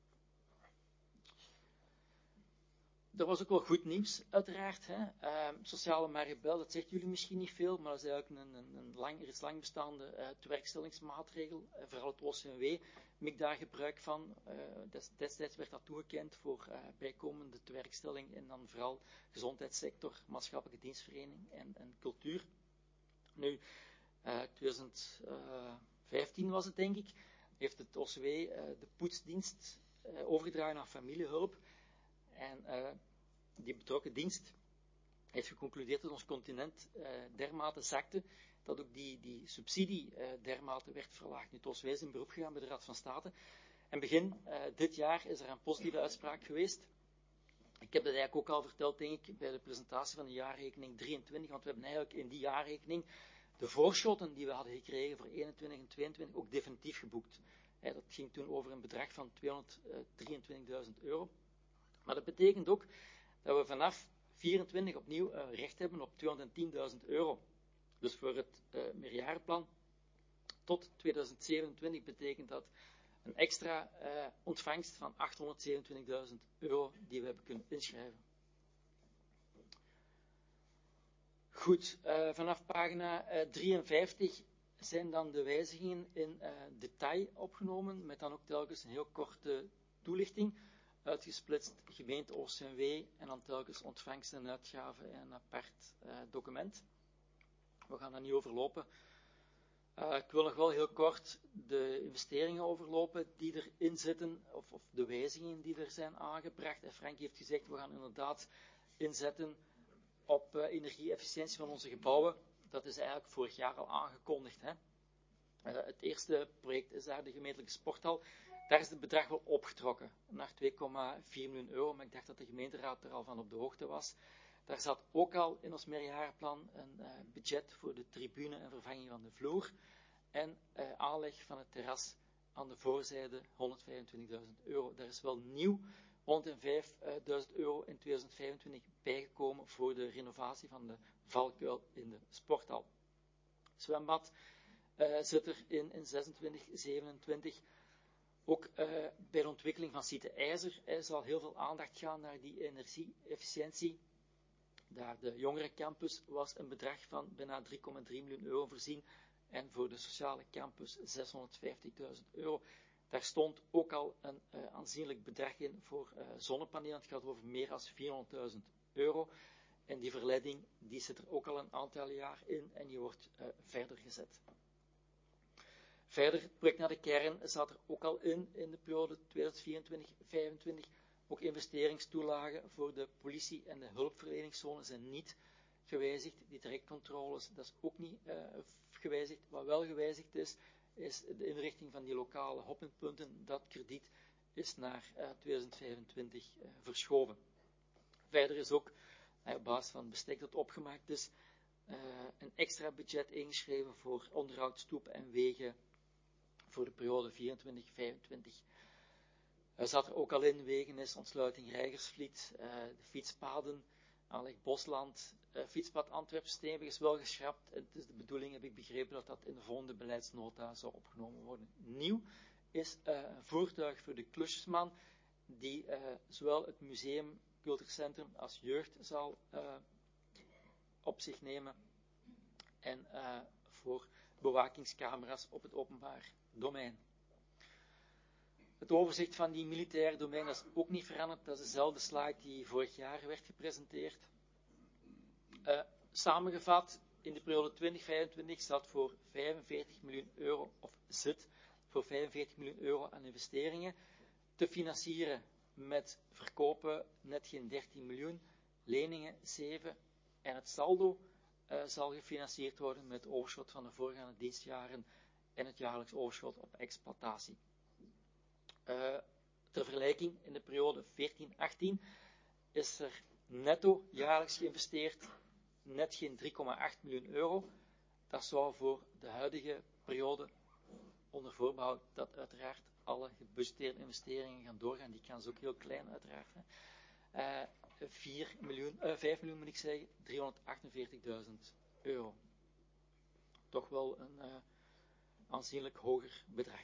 Er was ook wel goed nieuws, uiteraard. Hè. Uh, sociale maribel, dat zegt jullie misschien niet veel, maar dat is eigenlijk een, een, een lang, er is lang bestaande uh, tewerkstellingsmaatregel. Uh, vooral het O C M W maakt daar gebruik van. Uh, des, destijds werd dat toegekend voor uh, bijkomende tewerkstelling en dan vooral gezondheidssector, maatschappelijke dienstverlening en, en cultuur. Nu, uh, tweeduizend vijftien was het denk ik, heeft het O C W uh, de poetsdienst uh, overgedragen aan familiehulp. En uh, die betrokken dienst heeft geconcludeerd dat ons continent uh, dermate zakte, dat ook die, die subsidie uh, dermate werd verlaagd. Nu, het O C W is in beroep gegaan bij de Raad van State. En begin uh, dit jaar is er een positieve uitspraak geweest. Ik heb dat eigenlijk ook al verteld, denk ik, bij de presentatie van de jaarrekening drieëntwintig, want we hebben eigenlijk in die jaarrekening de voorschotten die we hadden gekregen voor eenentwintig en tweeëntwintig ook definitief geboekt. He, dat ging toen over een bedrag van tweehonderddrieëntwintigduizend euro. Maar dat betekent ook dat we vanaf vierentwintig opnieuw uh, recht hebben op tweehonderdtienduizend euro. Dus voor het uh, meerjarenplan tot tweeduizend zevenentwintig betekent dat een extra uh, ontvangst van achthonderdzevenentwintigduizend euro die we hebben kunnen inschrijven. Goed, uh, vanaf pagina uh, drieënvijftig zijn dan de wijzigingen in uh, detail opgenomen, met dan ook telkens een heel korte toelichting, uitgesplitst gemeente Oost en Wee en dan telkens ontvangsten en uitgaven in een apart uh, document. We gaan dat niet overlopen. Uh, ik wil nog wel heel kort de investeringen overlopen die erin zitten, of, of de wijzigingen die er zijn aangebracht. En Frank heeft gezegd, we gaan inderdaad inzetten op uh, energie-efficiëntie van onze gebouwen. Dat is eigenlijk vorig jaar al aangekondigd. Hè. Uh, het eerste project is daar de gemeentelijke sporthal. Daar is het bedrag wel opgetrokken naar twee komma vier miljoen euro, maar ik dacht dat de gemeenteraad er al van op de hoogte was. Daar zat ook al in ons meerjarenplan een uh, budget voor de tribune en vervanging van de vloer en uh, aanleg van het terras aan de voorzijde honderdvijfentwintigduizend euro. Daar is wel nieuw honderdvijfduizend euro in tweeduizend vijfentwintig bijgekomen voor de renovatie van de valkuil in de sporthal. Zwembad uh, zit er in, in zesentwintig, zevenentwintig. Ook uh, bij de ontwikkeling van Site IJzer uh, zal heel veel aandacht gaan naar die energie-efficiëntie. Daar de jongerencampus was een bedrag van bijna drie komma drie miljoen euro voorzien en voor de sociale campus zeshonderdvijftigduizend euro. Daar stond ook al een uh, aanzienlijk bedrag in voor uh, zonnepanelen. Het gaat over meer dan vierhonderdduizend euro. En die verleiding die zit er ook al een aantal jaar in en die wordt uh, verder gezet. Verder, het project naar de kern zat er ook al in, in de periode tweeduizend vierentwintig tot vijfentwintig. Ook investeringstoelagen voor de politie en de hulpverleningszone zijn niet gewijzigd. Die trajectcontroles, dat is ook niet uh, gewijzigd. Wat wel gewijzigd is, is de inrichting van die lokale hoppingpunten. Dat krediet is naar uh, tweeduizend vijfentwintig uh, verschoven. Verder is ook, uh, op basis van het bestek dat opgemaakt is, uh, een extra budget ingeschreven voor onderhoud, stoepen en wegen voor de periode vierentwintig tot vijfentwintig. Er zat er ook al in Wegenis, ontsluiting Rijgersvliet, uh, de fietspaden, aanleg Bosland, uh, fietspad Antwerp-Steenweg is wel geschrapt. Het is de bedoeling, heb ik begrepen, dat dat in de volgende beleidsnota zou opgenomen worden. Nieuw is uh, een voertuig voor de klusjesman, die uh, zowel het museum, cultuurcentrum als jeugd zal uh, op zich nemen en uh, voor bewakingscamera's op het openbaar domein. Het overzicht van die militaire domein is ook niet veranderd. Dat is dezelfde slide die vorig jaar werd gepresenteerd. Uh, samengevat, in de periode twintig vijfentwintig staat voor vijfenveertig miljoen euro, of zit voor vijfenveertig miljoen euro aan investeringen, te financieren met verkopen net geen dertien miljoen, leningen zeven en het saldo uh, zal gefinancierd worden met het overschot van de voorgaande dienstjaren en het jaarlijks overschot op exploitatie. Uh, ter vergelijking, in de periode veertien achttien is er netto jaarlijks geïnvesteerd net geen drie komma acht miljoen euro. Dat zou voor de huidige periode, onder voorbehoud dat uiteraard alle gebudgeteerde investeringen gaan doorgaan, die kans is ook heel klein uiteraard, uh, vier miljoen, uh, vijf miljoen moet ik zeggen, driehonderdachtenveertigduizend euro. Toch wel een uh, aanzienlijk hoger bedrag.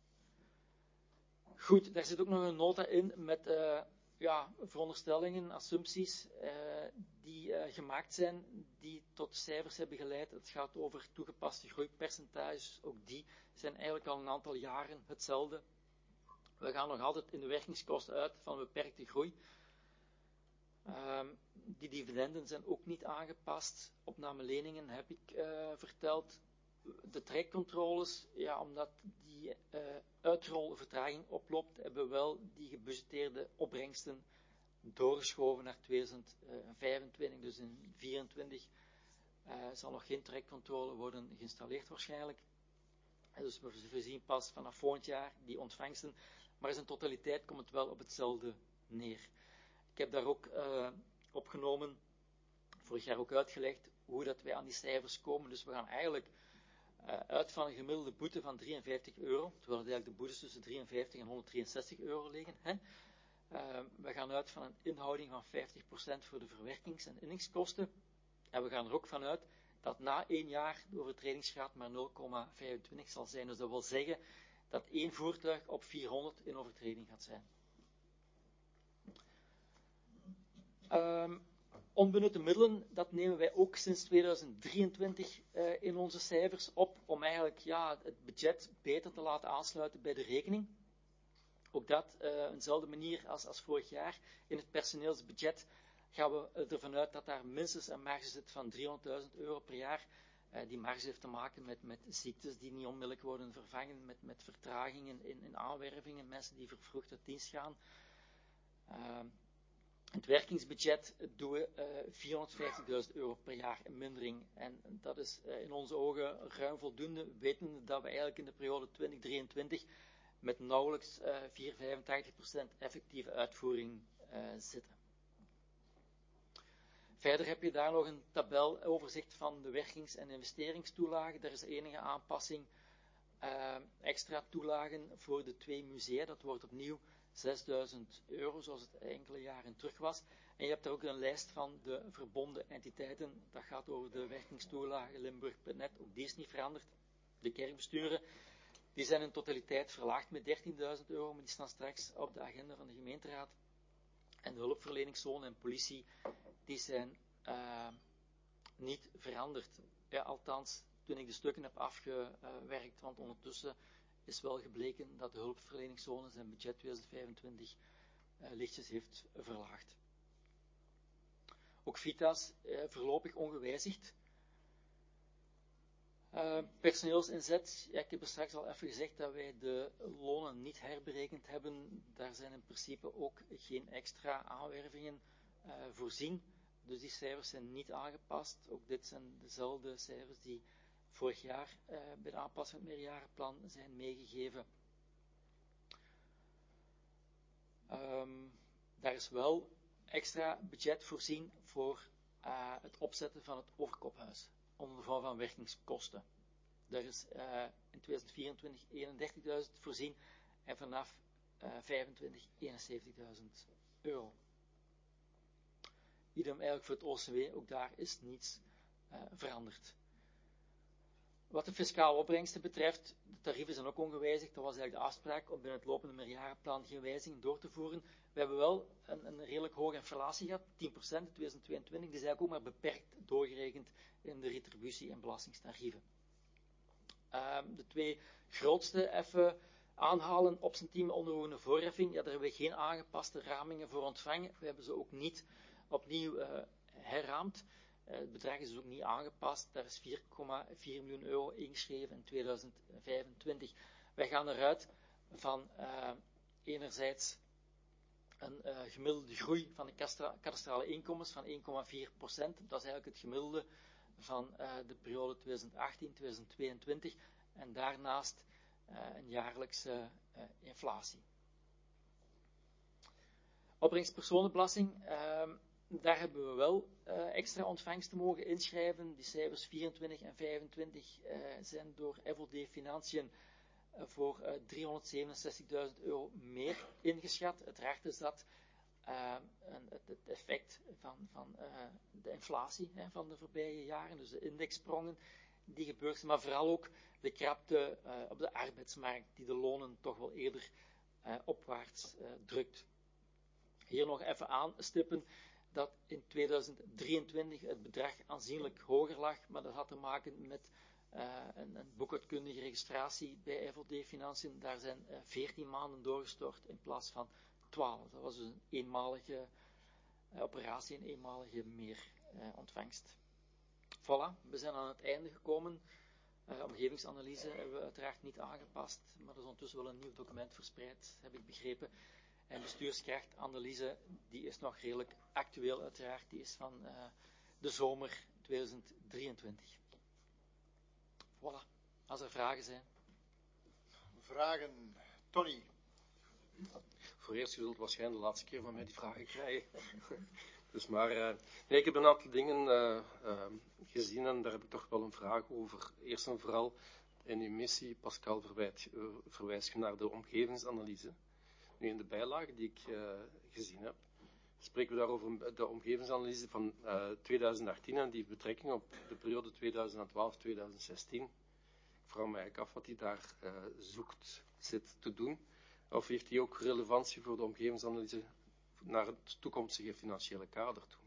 Goed, daar zit ook nog een nota in met uh, ja, veronderstellingen, assumpties uh, die uh, gemaakt zijn, die tot cijfers hebben geleid. Het gaat over toegepaste groeipercentages, ook die zijn eigenlijk al een aantal jaren hetzelfde. We gaan nog altijd in de werkingskosten uit van beperkte groei. Uh, die dividenden zijn ook niet aangepast. Opname leningen heb ik uh, verteld. De trajectcontroles, ja, omdat die uh, uitrolvertraging oploopt, hebben we wel die gebudgeteerde opbrengsten doorgeschoven naar tweeduizend vijfentwintig. Dus in tweeduizend vierentwintig uh, zal nog geen trajectcontrole worden geïnstalleerd waarschijnlijk. En dus we voorzien pas vanaf volgend jaar die ontvangsten. Maar in zijn totaliteit komt het wel op hetzelfde neer. Ik heb daar ook uh, opgenomen, vorig jaar ook uitgelegd, hoe dat wij aan die cijfers komen. Dus we gaan eigenlijk Uh, uit van een gemiddelde boete van drieënvijftig euro, terwijl het eigenlijk de boetes tussen drieënvijftig en honderddrieënzestig euro liggen. Hè. Uh, we gaan uit van een inhouding van vijftig procent voor de verwerkings- en inningskosten. En we gaan er ook vanuit dat na één jaar de overtredingsgraad maar nul komma vijfentwintig zal zijn. Dus dat wil zeggen dat één voertuig op vierhonderd in overtreding gaat zijn. Um, onbenutte middelen, dat nemen wij ook sinds tweeduizend drieëntwintig uh, in onze cijfers op, om eigenlijk ja, het budget beter te laten aansluiten bij de rekening. Ook dat uh, eenzelfde manier als, als vorig jaar. In het personeelsbudget gaan we ervan uit dat daar minstens een marge zit van driehonderdduizend euro per jaar. Uh, die marge heeft te maken met, met ziektes die niet onmiddellijk worden vervangen, met, met vertragingen in, in aanwervingen, mensen die vervroegd uit dienst gaan. Uh, het werkingsbudget doen we uh, vierhonderdvijftigduizend euro per jaar in mindering. En dat is uh, in onze ogen ruim voldoende, wetende dat we eigenlijk in de periode twintig drieëntwintig met nauwelijks uh, vier komma vijfentachtig procent effectieve uitvoering uh, zitten. Verder heb je daar nog een tabeloverzicht van de werkings- en investeringstoelagen. Daar is enige aanpassing. Uh, extra toelagen voor de twee musea. Dat wordt opnieuw zesduizend euro, zoals het enkele jaren terug was. En je hebt daar ook een lijst van de verbonden entiteiten. Dat gaat over de werkingstoelagen Limburg punt net. Ook die is niet veranderd. De kerkbesturen, die zijn in totaliteit verlaagd met dertienduizend euro, maar die staan straks op de agenda van de gemeenteraad. En de hulpverleningszone en politie, die zijn uh, niet veranderd. Ja, althans, toen ik de stukken heb afgewerkt, want ondertussen is wel gebleken dat de hulpverleningszone zijn budget tweeduizend vijfentwintig uh, lichtjes heeft verlaagd. Ook Vita's uh, voorlopig ongewijzigd. Uh, personeelsinzet, ja, ik heb er straks al even gezegd dat wij de lonen niet herberekend hebben. Daar zijn in principe ook geen extra aanwervingen uh, voorzien. Dus die cijfers zijn niet aangepast. Ook dit zijn dezelfde cijfers die vorig jaar uh, bij de aanpassing van het meerjarenplan zijn meegegeven. Um, daar is wel extra budget voorzien voor uh, het opzetten van het overkophuis, onder de vorm van werkingskosten. Daar is uh, in tweeduizend vierentwintig eenendertigduizend voorzien en vanaf uh, vijfentwintig eenenzeventigduizend euro. Idem eigenlijk voor het O C W, ook daar is niets uh, veranderd. Wat de fiscale opbrengsten betreft, de tarieven zijn ook ongewijzigd. Dat was eigenlijk de afspraak om binnen het lopende meerjarenplan geen wijziging door te voeren. We hebben wel een, een redelijk hoge inflatie gehad, tien procent in tweeduizend tweeëntwintig. Die is eigenlijk ook maar beperkt doorgerekend in de retributie- en belastingtarieven. Um, de twee grootste even aanhalen op zijn team onderhouden voorheffing. Ja, daar hebben we geen aangepaste ramingen voor ontvangen. We hebben ze ook niet opnieuw uh, herraamd. Uh, het bedrag is dus ook niet aangepast. Daar is vier komma vier miljoen euro ingeschreven in tweeduizend vijfentwintig. Wij gaan eruit van uh, enerzijds een uh, gemiddelde groei van de kadastrale inkomens van één komma vier procent. Dat is eigenlijk het gemiddelde van uh, de periode tweeduizend achttien tot tweeduizend tweeëntwintig. En daarnaast uh, een jaarlijkse uh, inflatie. Opbrengstpersonenbelasting. Uh, Daar hebben we wel uh, extra ontvangsten mogen inschrijven. Die cijfers vierentwintig en vijfentwintig uh, zijn door F O D Financiën uh, voor uh, driehonderdzevenenzestigduizend euro meer ingeschat. Uiteraard is dat uh, een, het, het effect van, van uh, de inflatie hè, van de voorbije jaren, dus de indexsprongen die gebeurd zijn, maar vooral ook de krapte uh, op de arbeidsmarkt die de lonen toch wel eerder uh, opwaarts uh, drukt. Hier nog even aanstippen dat in tweeduizend drieëntwintig het bedrag aanzienlijk hoger lag, maar dat had te maken met uh, een, een boekhoudkundige registratie bij F O D Financiën. Daar zijn uh, veertien maanden doorgestort in plaats van twaalf. Dat was dus een eenmalige uh, operatie, een eenmalige meer uh, ontvangst. Voilà, we zijn aan het einde gekomen. Uh, omgevingsanalyse hebben we uiteraard niet aangepast, maar er is ondertussen wel een nieuw document verspreid, heb ik begrepen. En bestuurskrachtanalyse, die is nog redelijk actueel uiteraard, die is van uh, de zomer tweeduizend drieëntwintig. Voilà, als er vragen zijn. Vragen, Tony. Voor eerst, je zult waarschijnlijk de laatste keer van mij die vragen krijgen. Dus maar, uh, nee, ik heb een aantal dingen uh, uh, gezien en daar heb ik toch wel een vraag over. Eerst en vooral, in uw missie, Pascal, verwijt, uh, verwijst je naar de omgevingsanalyse. Nu, in de bijlage die ik uh, gezien heb, spreken we daarover de omgevingsanalyse van uh, tweeduizend achttien en die betrekking op de periode tweeduizend twaalf tot tweeduizend zestien. Ik vraag me eigenlijk af wat hij daar uh, zoekt, zit te doen. Of heeft hij ook relevantie voor de omgevingsanalyse naar het toekomstige financiële kader toe?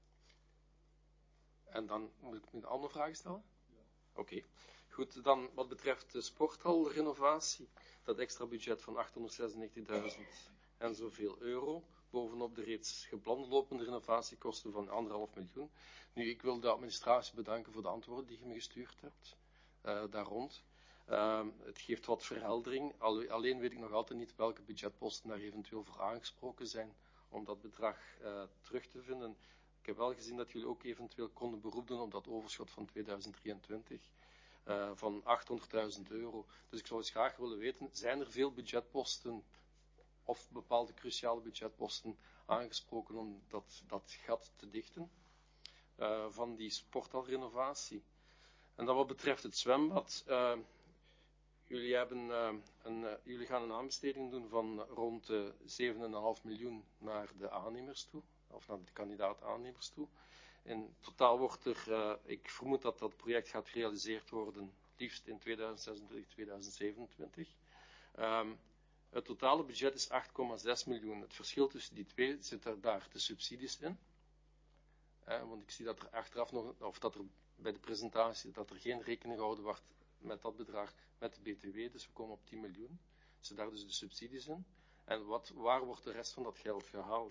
En dan moet ik een andere vraag stellen? Ja. Oké. Okay. Goed, dan wat betreft de sporthalrenovatie, dat extra budget van achthonderdzesennegentigduizend en zoveel euro, bovenop de reeds geplande lopende renovatiekosten van anderhalf miljoen. Nu, ik wil de administratie bedanken voor de antwoorden die je me gestuurd hebt, uh, daar rond. Uh, het geeft wat verheldering, alleen weet ik nog altijd niet welke budgetposten daar eventueel voor aangesproken zijn om dat bedrag uh, terug te vinden. Ik heb wel gezien dat jullie ook eventueel konden beroep doen op dat overschot van tweeduizend drieëntwintig uh, van achthonderdduizend euro. Dus ik zou eens graag willen weten, zijn er veel budgetposten of bepaalde cruciale budgetposten aangesproken om dat, dat gat te dichten uh, van die sporthalrenovatie? En dan wat betreft het zwembad, uh, jullie, hebben, uh, een, uh, jullie gaan een aanbesteding doen van rond uh, zeven komma vijf miljoen naar de aannemers toe, of naar de kandidaat-aannemers toe. In totaal wordt er, uh, ik vermoed dat dat project gaat gerealiseerd worden, liefst in tweeduizend zesentwintig, tweeduizend zevenentwintig. Um, het totale budget is acht komma zes miljoen. Het verschil tussen die twee zit er daar de subsidies in. Uh, want ik zie dat er achteraf nog, of dat er bij de presentatie, dat er geen rekening gehouden wordt met dat bedrag, met de B T W, dus we komen op tien miljoen. Zit daar dus de subsidies in. En wat, waar wordt de rest van dat geld gehaald?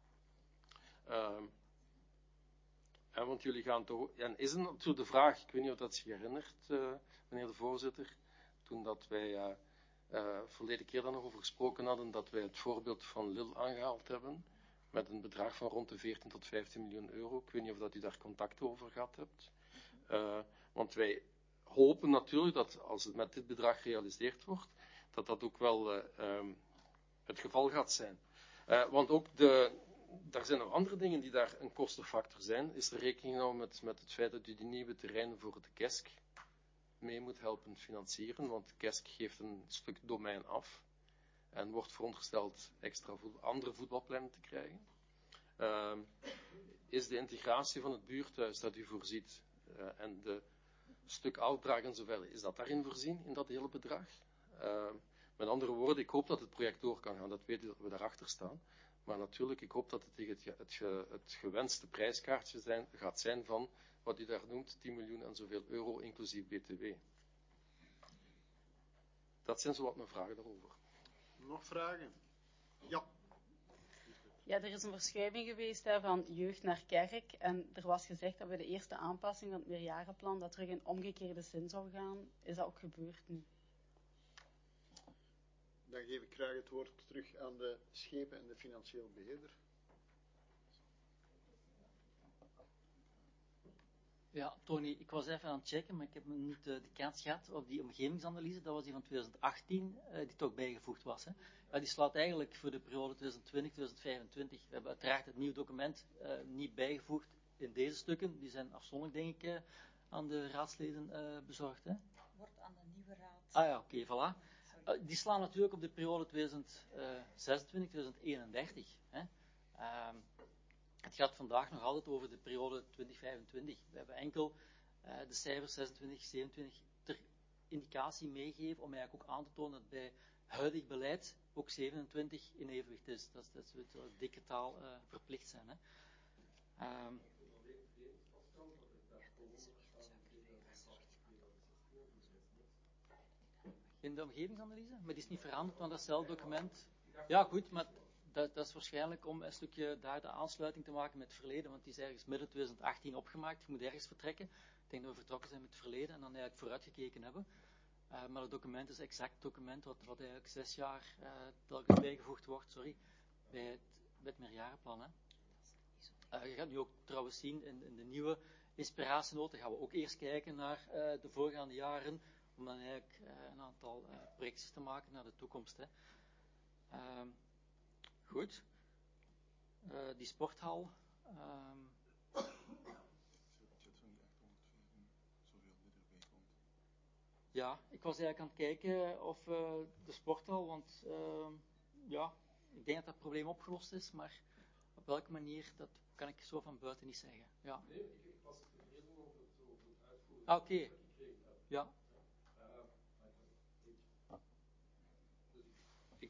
Uh, en want jullie gaan toch, en is er natuurlijk de vraag, ik weet niet of dat zich herinnert, uh, meneer de voorzitter, toen dat wij uh, uh, verleden keer daar nog over gesproken hadden, dat wij het voorbeeld van Lille aangehaald hebben, met een bedrag van rond de veertien tot vijftien miljoen euro. Ik weet niet of dat u daar contact over gehad hebt. Uh, want wij hopen natuurlijk dat als het met dit bedrag gerealiseerd wordt, dat dat ook wel uh, um, het geval gaat zijn. Uh, want ook de, daar zijn nog andere dingen die daar een kostenfactor zijn. Is er rekening gehouden met, met het feit dat u die nieuwe terreinen voor de K E S K mee moet helpen financieren, want de K E S K geeft een stuk domein af en wordt verondersteld extra voet, andere voetbalpleinen te krijgen. Uh, is de integratie van het buurthuis dat u voorziet uh, en de stuk oudbraak en zoveel, is dat daarin voorzien, in dat hele bedrag? Uh, met andere woorden, ik hoop dat het project door kan gaan, dat weet u dat we daarachter staan. Maar natuurlijk, ik hoop dat het tegen het, het, het gewenste prijskaartje zijn, gaat zijn van wat u daar noemt, tien miljoen en zoveel euro, inclusief B T W. Dat zijn zowat mijn vragen daarover. Nog vragen? Ja. Ja, er is een verschuiving geweest hè, van jeugd naar kerk. En er was gezegd dat bij de eerste aanpassing van het meerjarenplan dat terug in omgekeerde zin zou gaan. Is dat ook gebeurd nu? Dan geef ik graag het woord terug aan de schepen en de financieel beheerder. Ja, Tony, ik was even aan het checken, maar ik heb niet uh, de kans gehad op die omgevingsanalyse. Dat was die van twintig achttien, uh, die toch bijgevoegd was. Hè. Ja, die slaat eigenlijk voor de periode twintig twintig tot twintig vijfentwintig. We hebben uiteraard het nieuwe document uh, niet bijgevoegd in deze stukken. Die zijn afzonderlijk, denk ik, uh, aan de raadsleden uh, bezorgd. Hè. Wordt aan de nieuwe raad. Ah ja, oké, okay, voilà. Uh, die slaan natuurlijk op de periode twintig zesentwintig tot twintig eenendertig. Hè. Uh, Het gaat vandaag nog altijd over de periode twintig vijfentwintig. We hebben enkel uh, de cijfers zesentwintig, zevenentwintig ter indicatie meegegeven om eigenlijk ook aan te tonen dat bij huidig beleid ook zevenentwintig in evenwicht is. Dat, dat we het decretaal uh, verplicht zijn. Hè. Um, in de omgevingsanalyse, maar die is niet veranderd, want datzelfde document. Ja, goed, maar Dat, dat is waarschijnlijk om een stukje daar de aansluiting te maken met het verleden, want die is ergens midden twintig achttien opgemaakt. Je moet ergens vertrekken. Ik denk dat we vertrokken zijn met het verleden en dan eigenlijk vooruitgekeken hebben. Uh, maar het document is exact het document wat, wat eigenlijk zes jaar uh, telkens bijgevoegd wordt, sorry, bij het, bij het meerjarenplan. Hè. Uh, je gaat nu ook trouwens zien in, in de nieuwe inspiratienoten gaan we ook eerst kijken naar uh, de voorgaande jaren, om dan eigenlijk uh, een aantal uh, projecties te maken naar de toekomst. Hè. Uh, Goed. Uh, die sporthal. Um... Ja, ik was eigenlijk aan het kijken of uh, de sporthal, want uh, ja, ik denk dat dat probleem opgelost is, maar op welke manier, dat kan ik zo van buiten niet zeggen. Ja. Nee, ik, ik was tevreden over het, over het uitvoeren. Ah, oké. Okay. Ja. Um,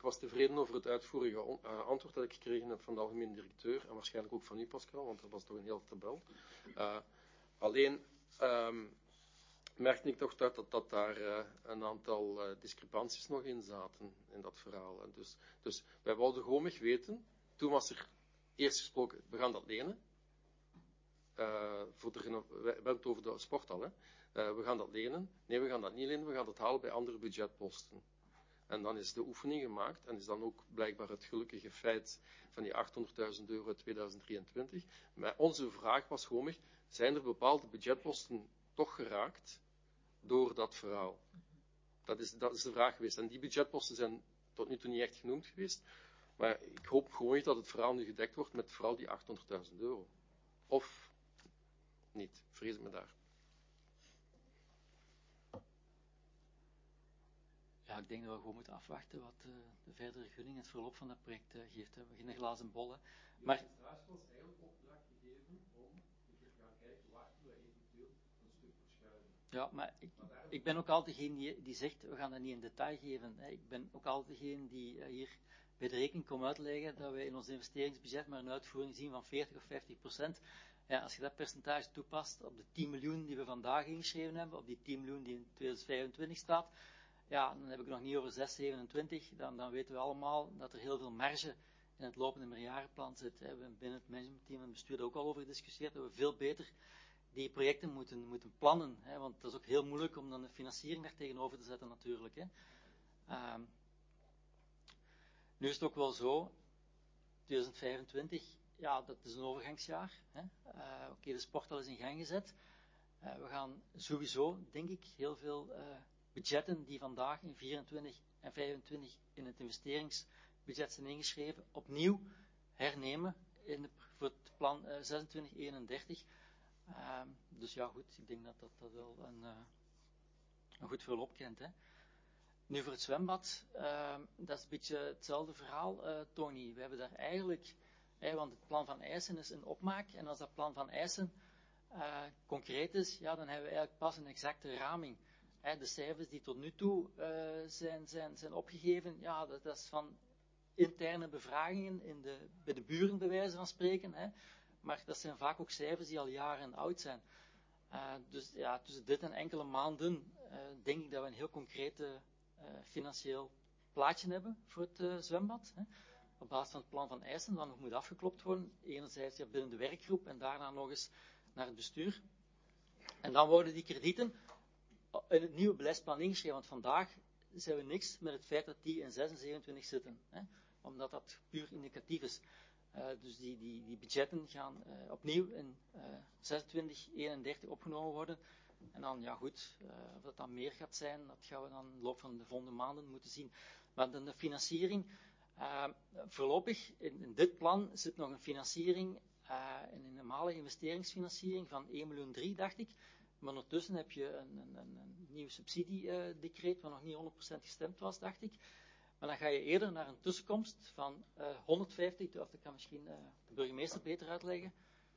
was tevreden over het uitvoerige uh, antwoord dat ik gekregen heb van de algemeen directeur en waarschijnlijk ook van u, Pascal, want dat was toch een hele tabel. Uh, alleen um, merkte ik toch dat, dat, dat daar uh, een aantal uh, discrepanties nog in zaten in dat verhaal. En dus, dus wij wilden gewoon weten, toen was er eerst gesproken, we gaan dat lenen. Uh, voor de, we hebben het over de sporthal, hè. Uh, we gaan dat lenen. Nee, we gaan dat niet lenen, we gaan dat halen bij andere budgetposten. En dan is de oefening gemaakt en is dan ook blijkbaar het gelukkige feit van die achthonderdduizend euro uit tweeduizend drieëntwintig. Maar onze vraag was gewoon, zijn er bepaalde budgetposten toch geraakt door dat verhaal? Dat is, dat is de vraag geweest. En die budgetposten zijn tot nu toe niet echt genoemd geweest. Maar ik hoop gewoon dat het verhaal nu gedekt wordt met vooral die achthonderdduizend euro. Of niet, vrees me daar. Ja, ik denk dat we gewoon moeten afwachten wat uh, de verdere gunning, het verloop van dat project uh, geeft. We beginnen glazen bol. Hè. Maar... De administratie was eigenlijk opdracht gegeven om te gaan kijken waar we eventueel een stuk verschuiven. Ja, maar ik, ik ben ook altijd degene die, die zegt, we gaan dat niet in detail geven. Hè. Ik ben ook altijd degene die uh, hier bij de rekening komt uitleggen dat wij in ons investeringsbudget maar een uitvoering zien van veertig of vijftig procent. Ja, als je dat percentage toepast op de tien miljoen die we vandaag ingeschreven hebben, op die tien miljoen die in tweeduizend vijfentwintig staat, ja, dan heb ik nog niet over zes komma zevenentwintig, dan, dan weten we allemaal dat er heel veel marge in het lopende meerjarenplan zit. We hebben binnen het managementteam en het bestuur er ook al over gediscussieerd, dat we veel beter die projecten moeten, moeten plannen, hè, want dat is ook heel moeilijk om dan de financiering daar tegenover te zetten natuurlijk. Hè. Um, nu is het ook wel zo, tweeduizend vijfentwintig, ja, dat is een overgangsjaar. Hè. Uh, Oké, okay, de sporthal is in gang gezet. Uh, we gaan sowieso, denk ik, heel veel uh, budgetten die vandaag in vierentwintig en vijfentwintig in het investeringsbudget zijn ingeschreven, opnieuw hernemen in de, voor het plan uh, zesentwintig eenendertig. Uh, dus ja, goed, ik denk dat dat, dat wel een, uh, een goed verloop kent. Hè. Nu voor het zwembad, uh, dat is een beetje hetzelfde verhaal, uh, Tony. We hebben daar eigenlijk, eh, want het plan van eisen is een opmaak, en als dat plan van eisen uh, concreet is, ja, dan hebben we eigenlijk pas een exacte raming. Eh, de cijfers die tot nu toe uh, zijn, zijn, zijn opgegeven, ja, dat, dat is van interne bevragingen in de, bij de buren, bij wijze van spreken. Hè. Maar dat zijn vaak ook cijfers die al jaren oud zijn. Uh, dus ja, tussen dit en enkele maanden uh, denk ik dat we een heel concrete uh, financieel plaatje hebben voor het uh, zwembad. Hè. Op basis van het plan van eisen, dat nog moet afgeklopt worden. Enerzijds ja, binnen de werkgroep en daarna nog eens naar het bestuur. En dan worden die kredieten in het nieuwe beleidsplan ingeschreven. Want vandaag zijn we niks met het feit dat die in zes en zevenentwintig zitten. Hè, omdat dat puur indicatief is. Uh, dus die, die, die budgetten gaan uh, opnieuw in uh, zesentwintig eenendertig opgenomen worden. En dan, ja goed, uh, of dat dan meer gaat zijn, dat gaan we dan in de loop van de volgende maanden moeten zien. Maar de, de financiering, uh, voorlopig, in, in dit plan zit nog een financiering, uh, een normale investeringsfinanciering van één miljoen drie, dacht ik. Maar ondertussen heb je een, een, een, een nieuw subsidiedecreet, uh, wat nog niet honderd procent gestemd was, dacht ik. Maar dan ga je eerder naar een tussenkomst van uh, honderdvijftig, of dat kan misschien uh, de burgemeester beter uitleggen.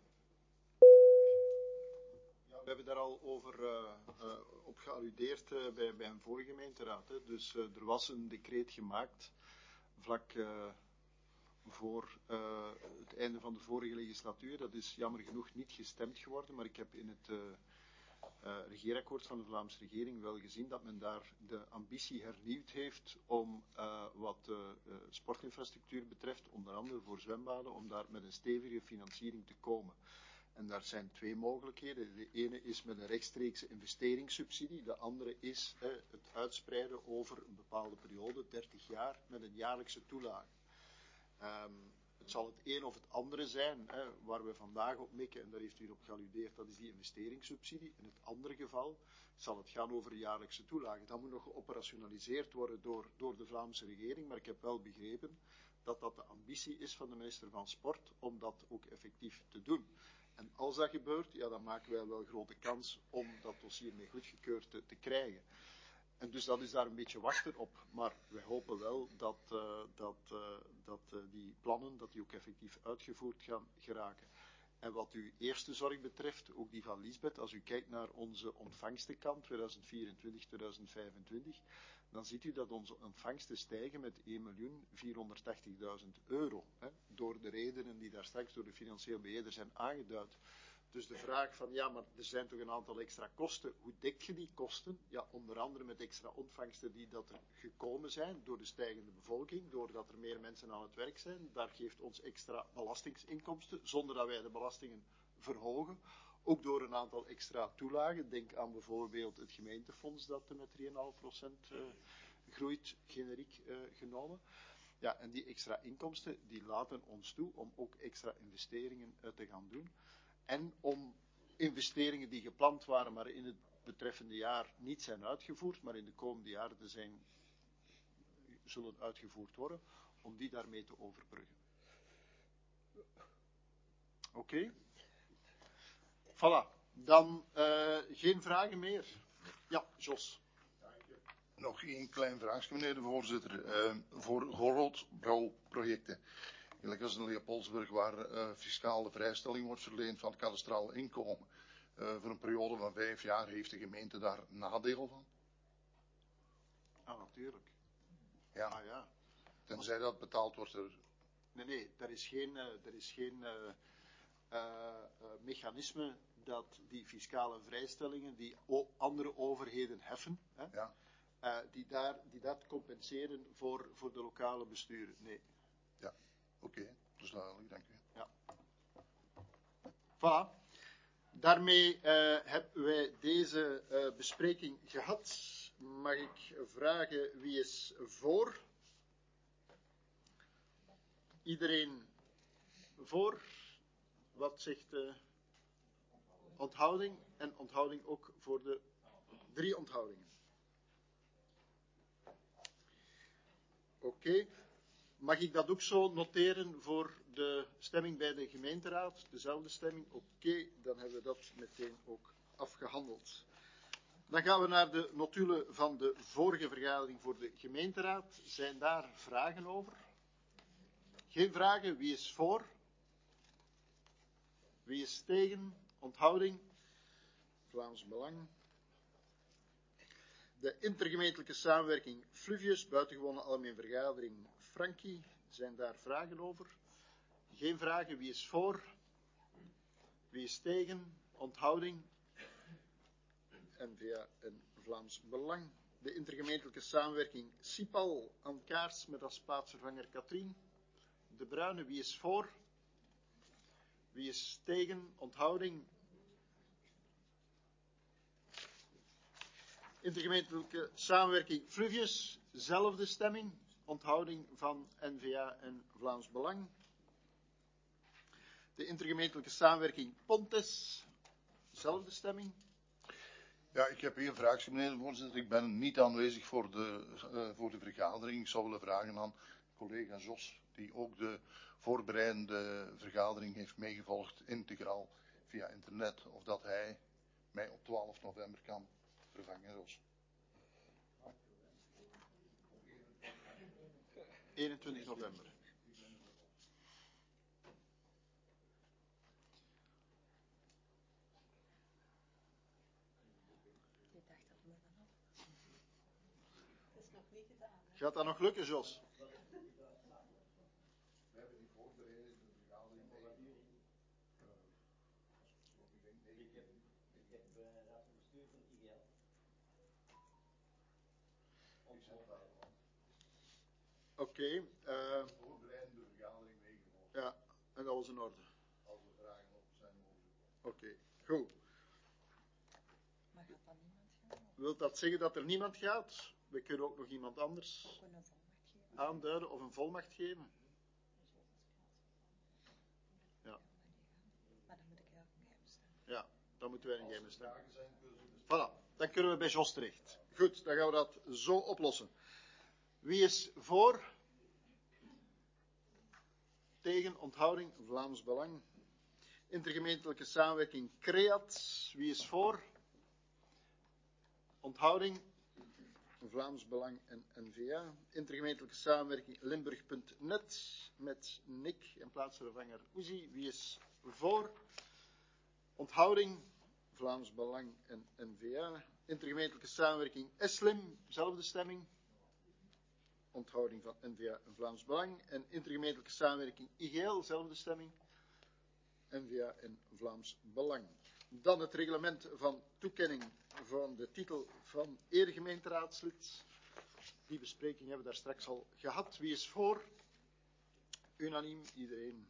Ja, we hebben daar al over uh, uh, op gealludeerd uh, bij, bij een vorige gemeenteraad. Hè. Dus uh, er was een decreet gemaakt vlak uh, voor uh, het einde van de vorige legislatuur. Dat is jammer genoeg niet gestemd geworden, maar ik heb in het uh, Uh, regeerakkoord van de Vlaamse regering wel gezien dat men daar de ambitie hernieuwd heeft om uh, wat uh, uh, sportinfrastructuur betreft, onder andere voor zwembaden, om daar met een stevige financiering te komen. En daar zijn twee mogelijkheden. De ene is met een rechtstreekse investeringssubsidie, de andere is uh, het uitspreiden over een bepaalde periode, dertig jaar, met een jaarlijkse toelage. Um, Het zal het een of het andere zijn, hè, waar we vandaag op mikken, en daar heeft u op gealludeerd, dat is die investeringssubsidie. In het andere geval zal het gaan over jaarlijkse toelage. Dat moet nog geoperationaliseerd worden door, door de Vlaamse regering, maar ik heb wel begrepen dat dat de ambitie is van de minister van Sport om dat ook effectief te doen. En als dat gebeurt, ja, dan maken wij wel grote kans om dat dossier mee goedgekeurd te, te krijgen. En dus dat is daar een beetje wachten op. Maar wij hopen wel dat, uh, dat, uh, dat uh, die plannen dat die ook effectief uitgevoerd gaan geraken. En wat uw eerste zorg betreft, ook die van Liesbeth, als u kijkt naar onze ontvangstenkant tweeduizend vierentwintig tot tweeduizend vijfentwintig, dan ziet u dat onze ontvangsten stijgen met één miljoen vierhonderdtachtigduizend euro. Hè, door de redenen die daar straks door de financieel beheerder zijn aangeduid. Dus de vraag van, ja, maar er zijn toch een aantal extra kosten. Hoe dek je die kosten? Ja, onder andere met extra ontvangsten die dat er gekomen zijn door de stijgende bevolking, doordat er meer mensen aan het werk zijn. Daar geeft ons extra belastingsinkomsten, zonder dat wij de belastingen verhogen. Ook door een aantal extra toelagen. Denk aan bijvoorbeeld het gemeentefonds dat met drie komma vijf procent uh, groeit, generiek uh, genomen. Ja, en die extra inkomsten die laten ons toe om ook extra investeringen uh, te gaan doen. En om investeringen die gepland waren, maar in het betreffende jaar niet zijn uitgevoerd, maar in de komende jaren te zijn, zullen uitgevoerd worden, om die daarmee te overbruggen. Oké? Okay. Voilà. Dan uh, geen vragen meer. Ja, Jos. Nog één klein vraagje, meneer de voorzitter. Uh, voor Gorold-brouwprojecten. Gelijk als in Leopoldsburg, waar uh, fiscale vrijstelling wordt verleend van het kadastraal inkomen. Uh, voor een periode van vijf jaar heeft de gemeente daar nadeel van? Ah, natuurlijk. Ja. Ah, ja. Tenzij dat betaald wordt er... Nee, nee, er is geen, uh, er is geen uh, uh, uh, mechanisme dat die fiscale vrijstellingen die o- andere overheden heffen, hè, ja. uh, die, daar, die dat compenseren voor, voor de lokale besturen. Nee. Ja, oké. Okay. Dat is duidelijk, dank u. Ja. Voilà. Daarmee uh, hebben wij deze uh, bespreking gehad. Mag ik vragen wie is voor? Iedereen voor? Wat zegt uh, onthouding? En onthouding ook voor de drie onthoudingen. Oké. Okay. Mag ik dat ook zo noteren voor de stemming bij de gemeenteraad? Dezelfde stemming? Oké, okay, dan hebben we dat meteen ook afgehandeld. Dan gaan we naar de notulen van de vorige vergadering voor de gemeenteraad. Zijn daar vragen over? Geen vragen. Wie is voor? Wie is tegen? Onthouding? Vlaams Belang. De intergemeentelijke samenwerking Fluvius, buitengewone algemeen vergadering Frankie. Zijn daar vragen over? Geen vragen. Wie is voor? Wie is tegen? Onthouding? N V A en Vlaams Belang. De intergemeentelijke samenwerking Sipal aan Kaars met als plaatsvervanger Katrien. De Bruyne, wie is voor? Wie is tegen? Onthouding? Intergemeentelijke samenwerking Fluvius, zelfde stemming. Onthouding van N V A en Vlaams Belang. De intergemeentelijke samenwerking Pontes, zelfde stemming. Ja, ik heb één vraagje, meneer de voorzitter. Ik ben niet aanwezig voor de, uh, voor de vergadering. Ik zou willen vragen aan collega Jos, die ook de voorbereidende vergadering heeft meegevolgd, integraal via internet, of dat hij mij op twaalf november kan vervangen, Jos. eenentwintig november. Gaat dat nog lukken, Jos? We hebben die voorbereidende vergadering meegevolgd. Ik heb, ik heb uh, raad van bestuur van I G L. Oké. Okay, uh, voorbereidende vergadering meegevolgd. Ja, en dat was in orde. Als er vragen op zijn mogelijk. Oké, okay, goed. Maar gaat dan niemand gaan? Wilt dat zeggen dat er niemand gaat? We kunnen ook nog iemand anders Ook een volmacht geven. aanduiden of een volmacht geven. Ja. Maar dan moet ik heel geheim staan. Ja, dan moeten wij een geheime stemmen. Voilà, dan kunnen we bij Jos terecht. Goed, dan gaan we dat zo oplossen. Wie is voor? Tegen? Onthouding? Vlaams Belang. Intergemeentelijke samenwerking Creat. Wie is voor? Onthouding? Vlaams Belang en N V A. Intergemeentelijke samenwerking Limburg punt net met Nick en plaatsvervanger Oezie. Wie is voor? Onthouding, Vlaams Belang en N V A. Intergemeentelijke samenwerking ESLIM, zelfde stemming. Onthouding van N V A en Vlaams Belang. En intergemeentelijke samenwerking I G L, zelfde stemming. N V A en Vlaams Belang. Dan het reglement van toekenning van de titel van eregemeenteraadslid. Die bespreking hebben we daar straks al gehad. Wie is voor? Unaniem, iedereen.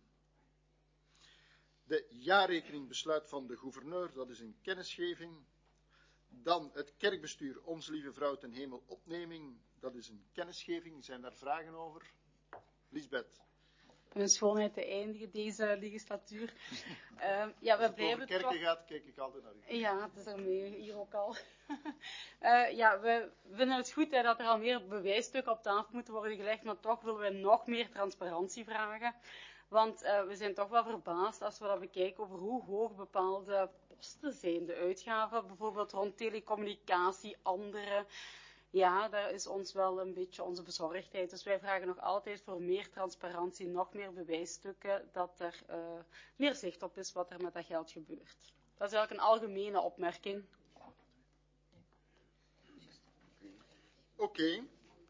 De jaarrekening besluit van de gouverneur, dat is een kennisgeving. Dan het kerkbestuur, Onze Lieve Vrouw ten Hemel opneming, dat is een kennisgeving. Zijn daar vragen over? Lisbeth. Een schoonheid te eindigen, deze legislatuur. Uh, ja, we Als het blijven over kerken toch... gaat, kijk ik altijd naar u. Ja, het is ermee, hier ook al. uh, ja, we vinden het goed hè, dat er al meer bewijsstukken op tafel moeten worden gelegd, maar toch willen we nog meer transparantie vragen. Want uh, we zijn toch wel verbaasd als we dat bekijken over hoe hoog bepaalde posten zijn. De uitgaven, bijvoorbeeld rond telecommunicatie, andere... Ja, daar is ons wel een beetje onze bezorgdheid. Dus wij vragen nog altijd voor meer transparantie, nog meer bewijsstukken, dat er uh, meer zicht op is wat er met dat geld gebeurt. Dat is eigenlijk een algemene opmerking. Oké. Okay.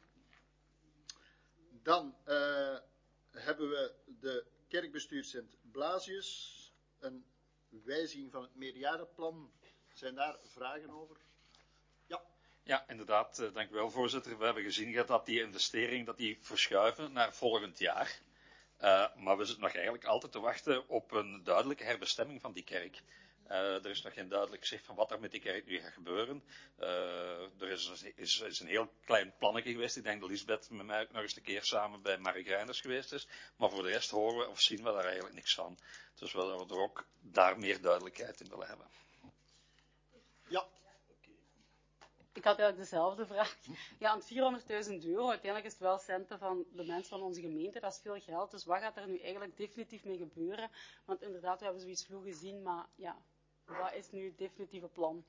Dan uh, hebben we de kerkbestuur Sint Blasius, een wijziging van het meerjarenplan. Zijn daar vragen over? Ja. Ja, inderdaad. Uh, dank u wel, voorzitter. We hebben gezien dat die investering dat die verschuiven naar volgend jaar. Uh, maar we zitten nog eigenlijk altijd te wachten op een duidelijke herbestemming van die kerk. Uh, er is nog geen duidelijk zicht van wat er met die kerk nu gaat gebeuren. Uh, er is, is, is een heel klein plannetje geweest. Ik denk dat Lisbeth met mij ook nog eens een keer samen bij Mark Reinders geweest is. Maar voor de rest horen we of zien we daar eigenlijk niks van. Dus we er ook daar meer duidelijkheid in willen hebben. Ja. Ik had eigenlijk dezelfde vraag. Ja, aan vierhonderdduizend euro, uiteindelijk is het wel centen van de mensen van onze gemeente, dat is veel geld. Dus wat gaat er nu eigenlijk definitief mee gebeuren? Want inderdaad, we hebben zoiets vlug gezien, maar ja, wat is nu het definitieve plan?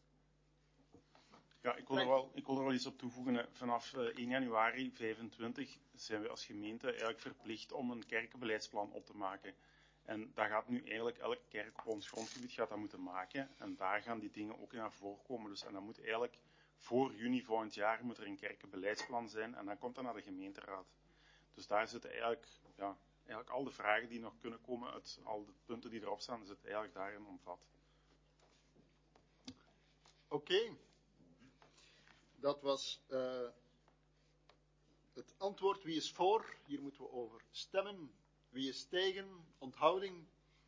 Ja, ik wil er wel, ik wil er wel iets op toevoegen. Vanaf uh, één januari vijfentwintig zijn we als gemeente eigenlijk verplicht om een kerkenbeleidsplan op te maken. En daar gaat nu eigenlijk elke kerk op ons grondgebied gaat dat moeten maken. En daar gaan die dingen ook in naar voren komen. Dus, en dan moet eigenlijk voor juni volgend jaar moet er een kerkenbeleidsplan zijn. En dan komt dat naar de gemeenteraad. Dus daar zitten eigenlijk, ja, eigenlijk al de vragen die nog kunnen komen uit al de punten die erop staan, zitten eigenlijk daarin omvat. Oké. Okay. Dat was uh, het antwoord. Wie is voor? Hier moeten we over stemmen. Wie is tegen? Onthouding?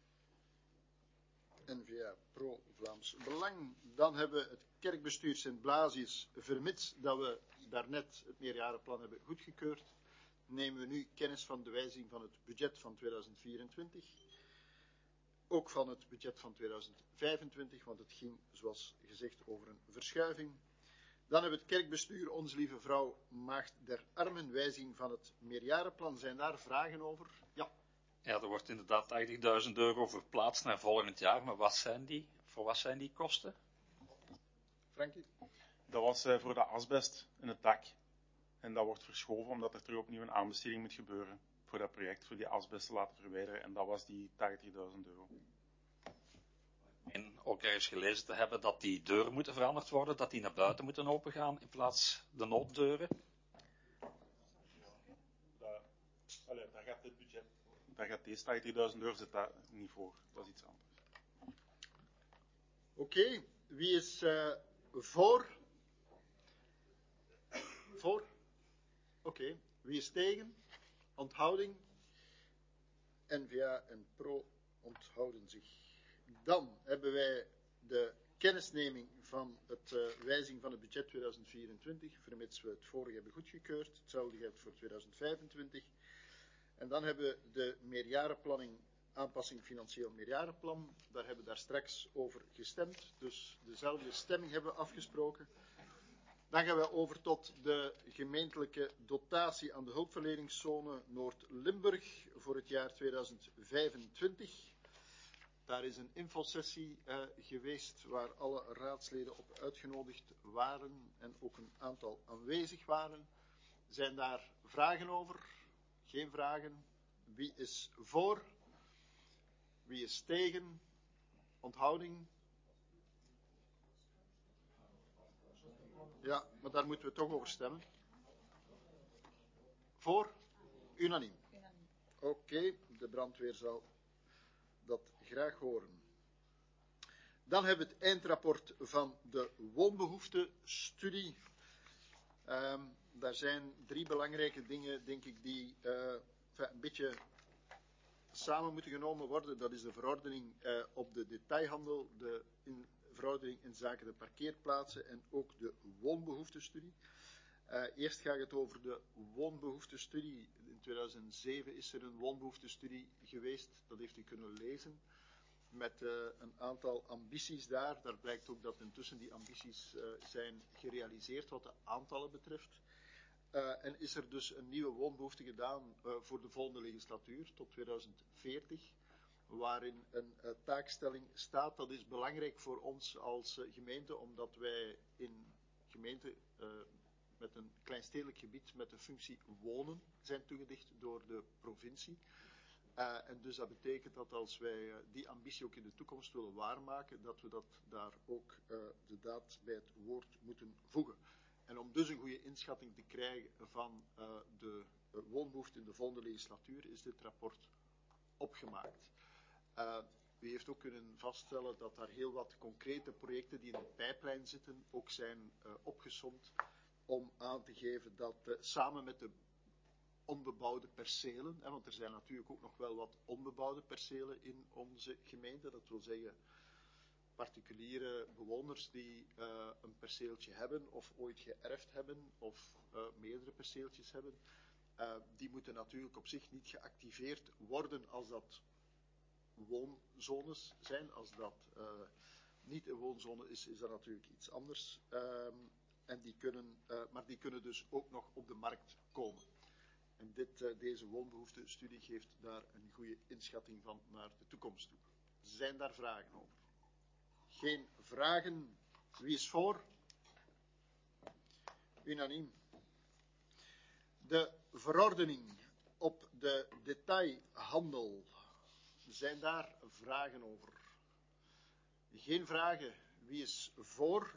N V A Pro Vlaams Belang. Dan hebben we het kerkbestuur Sint Blasius, vermits dat we daarnet het meerjarenplan hebben goedgekeurd, nemen we nu kennis van de wijziging van het budget van tweeduizend vierentwintig. Ook van het budget van tweeduizend vijfentwintig, want het ging, zoals gezegd, over een verschuiving. Dan hebben we het kerkbestuur Onze Lieve Vrouw Maagd der Armen, wijziging van het meerjarenplan. Zijn daar vragen over? Ja. Ja, er wordt inderdaad tachtigduizend euro verplaatst naar volgend jaar, maar wat zijn die? Voor wat zijn die kosten? Frankie? Dat was uh, voor de asbest in het dak. En dat wordt verschoven omdat er terug opnieuw een aanbesteding moet gebeuren voor dat project, voor die asbest te laten verwijderen. En dat was die tachtigduizend euro. En ook ergens gelezen te hebben dat die deuren moeten veranderd worden, dat die naar buiten moeten opengaan in plaats de nooddeuren. Ja, allee, daar gaat dit budget, daar gaat deze tachtigduizend euro zit daar niet voor. Dat is iets anders. Oké, okay. Wie is uh, voor? Voor? Oké. Okay. Wie is tegen? Onthouding? N V A en Pro onthouden zich. Dan hebben wij de kennisneming van het uh, wijziging van het budget tweeduizend vierentwintig, vermits we het vorige hebben goedgekeurd. Hetzelfde geldt voor tweeduizend vijfentwintig. En dan hebben we de meerjarenplanning, aanpassing financieel meerjarenplan. Daar hebben we daar straks over gestemd. Dus dezelfde stemming hebben we afgesproken. Dan gaan we over tot de gemeentelijke dotatie aan de hulpverleningszone Noord-Limburg voor het jaar tweeduizend vijfentwintig. Daar is een infosessie uh, geweest waar alle raadsleden op uitgenodigd waren en ook een aantal aanwezig waren. Zijn daar vragen over? Geen vragen. Wie is voor? Wie is tegen? Onthouding? Ja, maar daar moeten we toch over stemmen. Voor? Unaniem. Oké, okay, de brandweer zal dat graag horen. Dan hebben we het eindrapport van de woonbehoeftestudie. Um, daar zijn drie belangrijke dingen, denk ik, die uh, een beetje samen moeten genomen worden. Dat is de verordening uh, op de detailhandel, de in, verordening in zaken de parkeerplaatsen en ook de woonbehoeftestudie. Uh, eerst gaat het over de woonbehoeftestudie. In tweeduizend zeven is er een woonbehoeftestudie geweest, dat heeft u kunnen lezen, met uh, een aantal ambities daar. Daar blijkt ook dat intussen die ambities uh, zijn gerealiseerd wat de aantallen betreft. Uh, en is er dus een nieuwe woonbehoefte gedaan uh, voor de volgende legislatuur, tot tweeduizend veertig, waarin een uh, taakstelling staat. Dat is belangrijk voor ons als uh, gemeente, omdat wij in gemeente uh, met een kleinstedelijk gebied met de functie wonen zijn toegedicht door de provincie. Uh, en dus dat betekent dat als wij uh, die ambitie ook in de toekomst willen waarmaken, dat we dat daar ook uh, de daad bij het woord moeten voegen. En om dus een goede inschatting te krijgen van uh, de uh, woonbehoefte in de volgende legislatuur, is dit rapport opgemaakt. Uh, u heeft ook kunnen vaststellen dat daar heel wat concrete projecten die in de pijplijn zitten ook zijn uh, opgesomd om aan te geven dat uh, samen met de onbebouwde percelen, hè, want er zijn natuurlijk ook nog wel wat onbebouwde percelen in onze gemeente, dat wil zeggen particuliere bewoners die uh, een perceeltje hebben of ooit geërfd hebben of uh, meerdere perceeltjes hebben, uh, die moeten natuurlijk op zich niet geactiveerd worden als dat woonzones zijn. Als dat uh, niet een woonzone is, is dat natuurlijk iets anders. Um, en die kunnen, uh, maar die kunnen dus ook nog op de markt komen. En dit, uh, deze woonbehoeftestudie geeft daar een goede inschatting van naar de toekomst toe. Zijn daar vragen over? Geen vragen. Wie is voor? Unaniem. De verordening op de detailhandel. Zijn daar vragen over? Geen vragen. Wie is voor?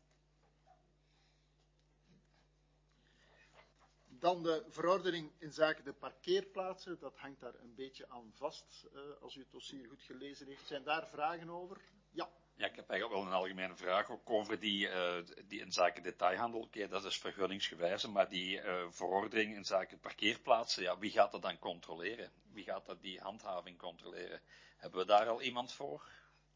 Dan de verordening in zaken de parkeerplaatsen. Dat hangt daar een beetje aan vast, uh, als u het dossier goed gelezen heeft. Zijn daar vragen over? Ja. Ja, ik heb eigenlijk wel een algemene vraag ook over die, uh, die in zaken detailhandel. Oké, okay, dat is vergunningsgewijze, maar die uh, verordening in zaken parkeerplaatsen, ja, wie gaat dat dan controleren? Wie gaat dat die handhaving controleren? Hebben we daar al iemand voor?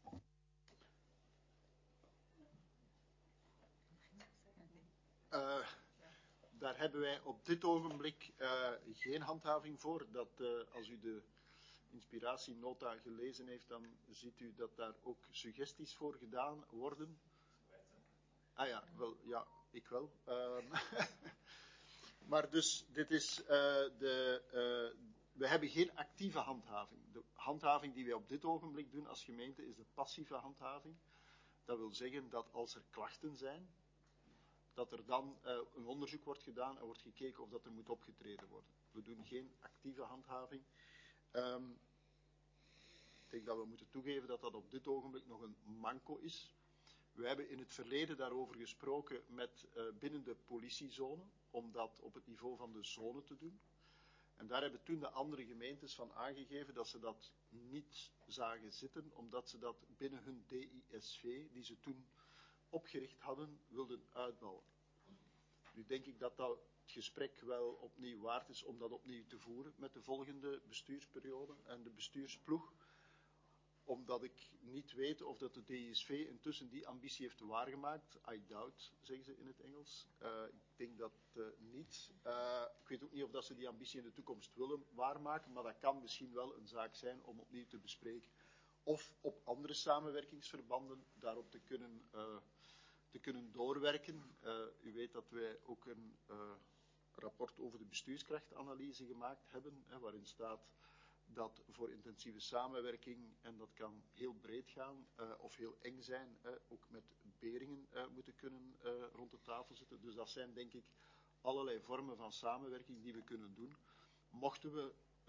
Uh, daar hebben wij op dit ogenblik uh, geen handhaving voor. Dat, uh, als u de inspiratienota gelezen heeft, dan ziet u dat daar ook suggesties voor gedaan worden. Ah ja, wel, ja, ik wel. Um, maar dus, dit is uh, de... Uh, we hebben geen actieve handhaving. De handhaving die wij op dit ogenblik doen als gemeente is de passieve handhaving. Dat wil zeggen dat als er klachten zijn, dat er dan uh, een onderzoek wordt gedaan en wordt gekeken of dat er moet opgetreden worden. We doen geen actieve handhaving. Um, ik denk dat we moeten toegeven dat dat op dit ogenblik nog een manco is. We hebben in het verleden daarover gesproken met uh, binnen de politiezone, om dat op het niveau van de zone te doen. En daar hebben toen de andere gemeentes van aangegeven dat ze dat niet zagen zitten, omdat ze dat binnen hun D I S V, die ze toen opgericht hadden, wilden uitbouwen. Nu denk ik dat dat het gesprek wel opnieuw waard is om dat opnieuw te voeren met de volgende bestuursperiode en de bestuursploeg. Omdat ik niet weet of dat de D I S V intussen die ambitie heeft waargemaakt. I doubt, zeggen ze in het Engels. Uh, ik denk dat uh, niet. Uh, ik weet ook niet of dat ze die ambitie in de toekomst willen waarmaken, maar dat kan misschien wel een zaak zijn om opnieuw te bespreken. Of op andere samenwerkingsverbanden daarop te kunnen, uh, te kunnen doorwerken. Uh, u weet dat wij ook een uh, rapport over de bestuurskrachtanalyse gemaakt hebben, hè, waarin staat dat voor intensieve samenwerking, en dat kan heel breed gaan uh, of heel eng zijn, uh, ook met Beringen uh, moeten kunnen uh, rond de tafel zitten. Dus dat zijn denk ik allerlei vormen van samenwerking die we kunnen doen. Mochten we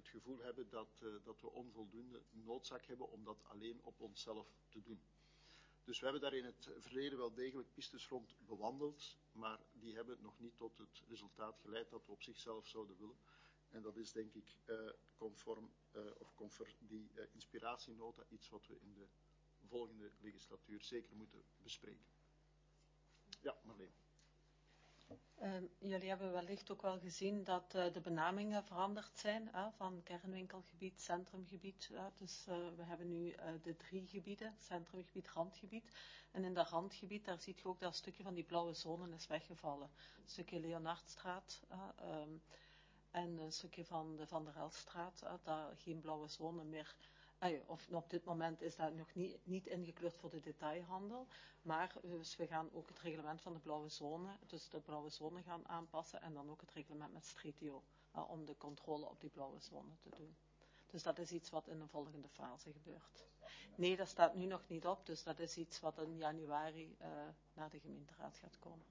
het gevoel hebben dat, uh, dat we onvoldoende noodzaak hebben om dat alleen op onszelf te doen. Dus we hebben daar in het verleden wel degelijk pistes rond bewandeld, maar die hebben nog niet tot het resultaat geleid dat we op zichzelf zouden willen. En dat is denk ik uh, conform, uh, of conform die uh, inspiratienota iets wat we in de volgende legislatuur zeker moeten bespreken. Ja, Marleen. Uh, jullie hebben wellicht ook wel gezien dat uh, de benamingen veranderd zijn, uh, van kernwinkelgebied, centrumgebied. Uh, dus uh, we hebben nu uh, de drie gebieden, centrumgebied, randgebied. En in dat randgebied, daar zie je ook dat een stukje van die blauwe zone is weggevallen. Een stukje Leonardstraat uh, um, en een stukje van de Van der Elstraat, uh, daar geen blauwe zone meer. Of op dit moment is dat nog niet, niet ingekleurd voor de detailhandel, maar dus we gaan ook het reglement van de blauwe zone, dus de blauwe zone gaan aanpassen en dan ook het reglement met Stretio, uh, om de controle op die blauwe zone te doen. Dus dat is iets wat in de volgende fase gebeurt. Nee, dat staat nu nog niet op, dus dat is iets wat in januari uh, naar de gemeenteraad gaat komen.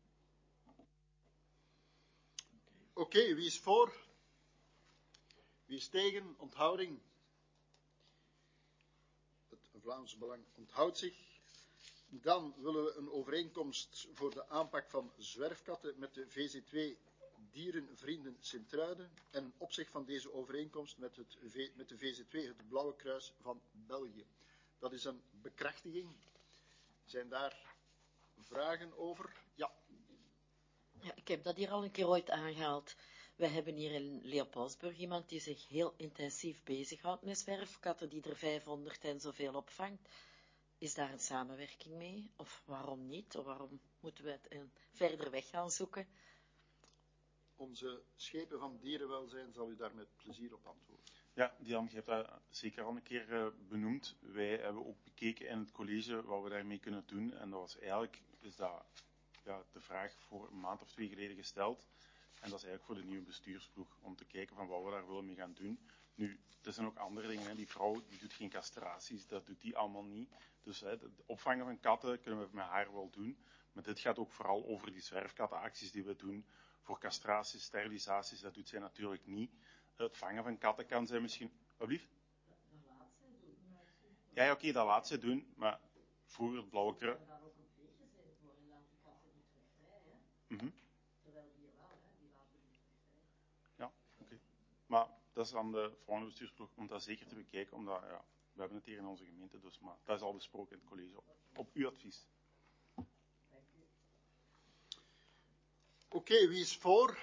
Oké, okay, wie is voor? Wie is tegen? Onthouding? Vlaams Belang onthoudt zich. Dan willen we een overeenkomst voor de aanpak van zwerfkatten met de V Z twee Dierenvrienden Sint-Truiden en opzeg van deze overeenkomst met, het v, met de V Z twee het Blauwe Kruis van België. Dat is een bekrachtiging. Zijn daar vragen over? Ja. Ja, ik heb dat hier al een keer ooit aangehaald. We hebben hier in Leopoldsburg iemand die zich heel intensief bezighoudt met zwerfkatten, die er vijfhonderd en zoveel opvangt. Is daar een samenwerking mee? Of waarom niet? Of waarom moeten we het een verder weg gaan zoeken? Onze schepen van dierenwelzijn zal u daar met plezier op antwoorden. Ja, Dian, je hebt dat zeker al een keer uh, benoemd. Wij hebben ook bekeken in het college wat we daarmee kunnen doen. En dat was eigenlijk is dat, ja, de vraag voor een maand of twee geleden gesteld. En dat is eigenlijk voor de nieuwe bestuursploeg, om te kijken van wat we daar willen mee gaan doen. Nu, er zijn ook andere dingen. Hè. Die vrouw die doet geen castraties, dat doet die allemaal niet. Dus hè, het opvangen van katten kunnen we met haar wel doen. Maar dit gaat ook vooral over die zwerfkattenacties die we doen. Voor castraties, sterilisaties, dat doet zij natuurlijk niet. Het vangen van katten kan zij misschien... Wat blieft? Dat laat zij doen. Ja, ja oké, okay, dat laat zij doen. Maar vroeger het blauwe kruis... daar ook op veeg gezet voor en laat die katten niet terug vrij, hè? Mm-hmm. Terwijl hier wel, hè? Die laten niet terug vrij. Ja, oké. Okay. Maar dat is aan de volgende bestuursploeg om dat zeker te bekijken, omdat ja, we hebben het hier in onze gemeente, dus maar dat is al besproken in het college op, op uw advies. Dank u. Oké, okay, wie is voor?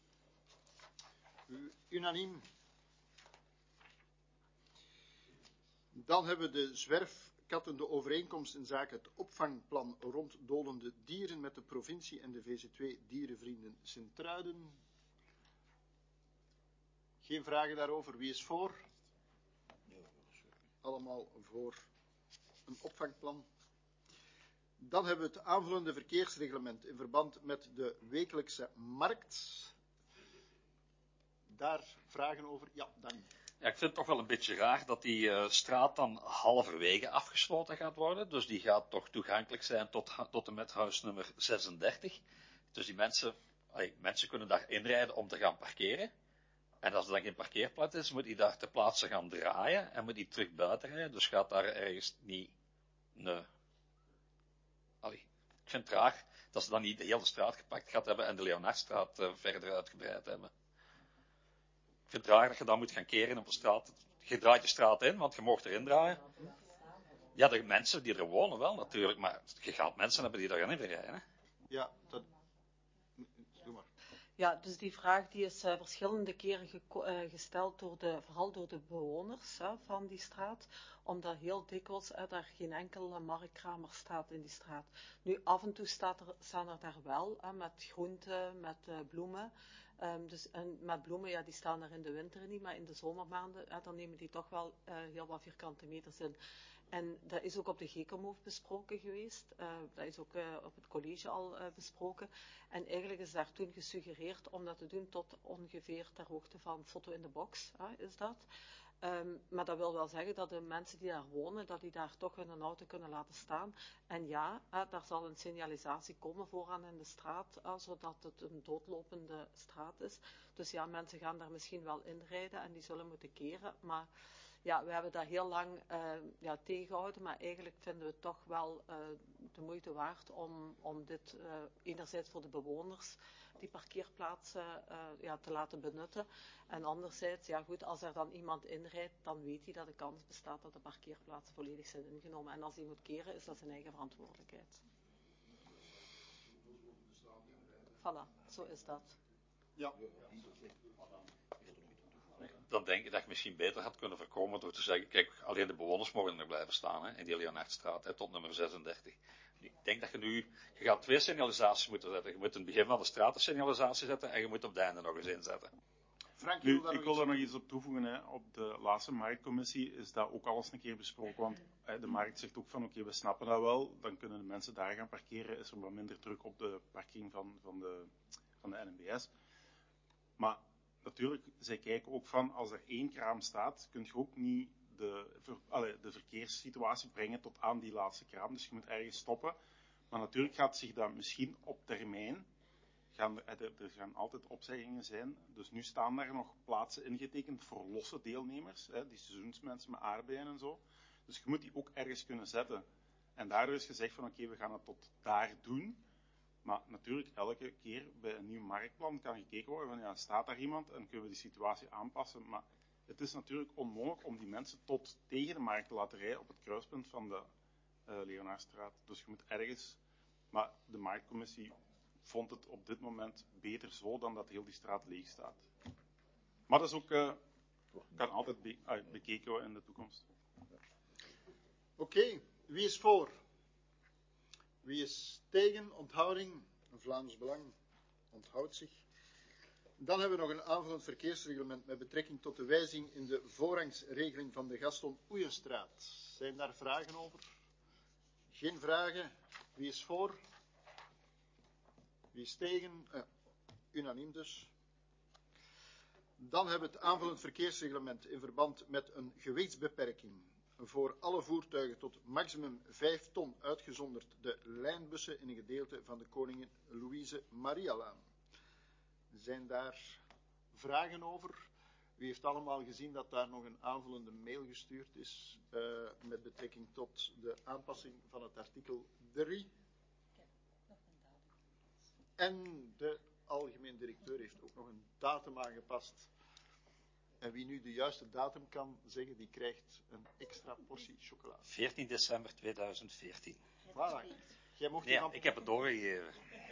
U, unaniem. Dan hebben we de zwerfkatten de overeenkomst in zaken het opvangplan rond dolende dieren met de provincie en de V Z twee Dierenvrienden Sint-Truiden. Geen vragen daarover. Wie is voor? Allemaal voor een opvangplan. Dan hebben we het aanvullende verkeersreglement in verband met de wekelijkse markt. Daar vragen over? Ja, Danny. Ja, ik vind het toch wel een beetje raar dat die uh, straat dan halverwege afgesloten gaat worden. Dus die gaat toch toegankelijk zijn tot, tot en met huisnummer zesendertig. Dus die mensen, allee, mensen kunnen daar inrijden om te gaan parkeren. En als er dan geen parkeerplaats is, moet hij daar ter plaatse gaan draaien en moet hij terug buiten rijden. Dus gaat daar ergens niet... Nee. Allee, ik vind het raar dat ze dan niet de hele straat gepakt gaat hebben en de Leonardstraat uh, verder uitgebreid hebben. Ik vind het raar dat je dan moet gaan keren op de straat. Je draait de straat in, want je mocht erin draaien. Ja, de mensen die er wonen wel natuurlijk, maar je gaat mensen hebben die daar gaan inrijden. Hè? Ja, dat... Doe maar. Ja, dus die vraag die is uh, verschillende keren geko- uh, gesteld, door de, vooral door de bewoners uh, van die straat, omdat heel dikwijls uh, daar geen enkele marktkramer staat in die straat. Nu, af en toe staat er, staan er daar wel, uh, met groenten, met uh, bloemen. Um, dus, en met bloemen, ja, die staan er in de winter niet, maar in de zomermaanden, uh, dan nemen die toch wel uh, heel wat vierkante meters in. En dat is ook op de Gekomhof besproken geweest. Uh, dat is ook uh, op het college al uh, besproken. En eigenlijk is daar toen gesuggereerd om dat te doen tot ongeveer ter hoogte van foto in de box, uh, is dat. Um, maar dat wil wel zeggen dat de mensen die daar wonen, dat die daar toch hun auto kunnen laten staan. En ja, uh, daar zal een signalisatie komen vooraan in de straat, uh, zodat het een doodlopende straat is. Dus ja, mensen gaan daar misschien wel inrijden en die zullen moeten keren. Maar ja, we hebben dat heel lang uh, ja, tegengehouden, maar eigenlijk vinden we het toch wel uh, de moeite waard om, om dit uh, enerzijds voor de bewoners die parkeerplaatsen uh, ja, te laten benutten. En anderzijds, ja goed, als er dan iemand inrijdt, dan weet hij dat de kans bestaat dat de parkeerplaatsen volledig zijn ingenomen. En als hij moet keren, is dat zijn eigen verantwoordelijkheid. Voilà, zo is dat. Ja. Dan denk ik dat je misschien beter had kunnen voorkomen door te zeggen, kijk, alleen de bewoners mogen er blijven staan, hè, in die Leonardstraat, hè, tot nummer zesendertig. Ik denk dat je nu, je gaat twee signalisaties moeten zetten. Je moet in het begin van de straat een signalisatie zetten en je moet op de einde nog eens inzetten. Frank, nu, wil ik wil daar nog iets op toevoegen. Hè. Op de laatste marktcommissie is dat ook alles een keer besproken, want hè, de markt zegt ook van oké, okay, we snappen dat wel, dan kunnen de mensen daar gaan parkeren, is er wat minder druk op de parking van, van, de, van de N M B S. Maar natuurlijk, zij kijken ook van, als er één kraam staat, kun je ook niet de, ver, allez, de verkeerssituatie brengen tot aan die laatste kraam. Dus je moet ergens stoppen. Maar natuurlijk gaat zich dat misschien op termijn, gaan er, er gaan altijd opzeggingen zijn. Dus nu staan daar nog plaatsen ingetekend voor losse deelnemers, hè, die seizoensmensen met aardbeien en zo. Dus je moet die ook ergens kunnen zetten. En daardoor is gezegd van oké, okay, we gaan het tot daar doen. Maar natuurlijk, elke keer bij een nieuw marktplan kan gekeken worden van ja, staat daar iemand en kunnen we die situatie aanpassen. Maar het is natuurlijk onmogelijk om die mensen tot tegen de markt te laten rijden op het kruispunt van de uh, Leonardstraat. Dus je moet ergens, maar de marktcommissie vond het op dit moment beter zo dan dat heel die straat leeg staat. Maar dat is ook, uh, kan altijd be uh, bekeken worden in de toekomst. Oké, okay. Wie is voor? Wie is tegen? Onthouding? Een Vlaams Belang onthoudt zich. Dan hebben we nog een aanvullend verkeersreglement met betrekking tot de wijziging in de voorrangsregeling van de Gaston Oeyenstraat. Zijn daar vragen over? Geen vragen. Wie is voor? Wie is tegen? Uh, unaniem dus. Dan hebben we het aanvullend verkeersreglement in verband met een gewichtsbeperking voor alle voertuigen tot maximum vijf ton, uitgezonderd de lijnbussen in een gedeelte van de Koningin Louise Marialaan. Zijn daar vragen over? U heeft allemaal gezien dat daar nog een aanvullende mail gestuurd is uh, met betrekking tot de aanpassing van het artikel drie. En de algemeen directeur heeft ook nog een datum aangepast. En wie nu de juiste datum kan zeggen, die krijgt een extra portie chocolade. veertien december tweeduizend veertien. Voilà. Jij mocht Ja, van... ik heb het doorgegeven.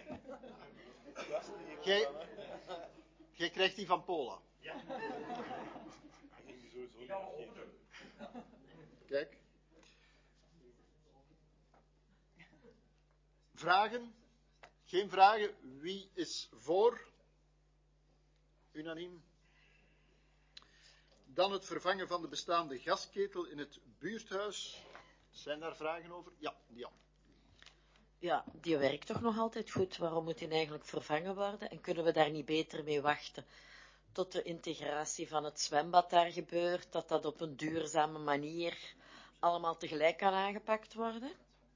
Jij, jij krijgt die van Pola. Ja. Kijk. Vragen? Geen vragen. Wie is voor? Unaniem. Dan het vervangen van de bestaande gasketel in het buurthuis. Zijn daar vragen over? Ja, Jan. Ja, die werkt toch nog altijd goed. Waarom moet die eigenlijk vervangen worden? En kunnen we daar niet beter mee wachten tot de integratie van het zwembad daar gebeurt, dat dat op een duurzame manier allemaal tegelijk kan aangepakt worden?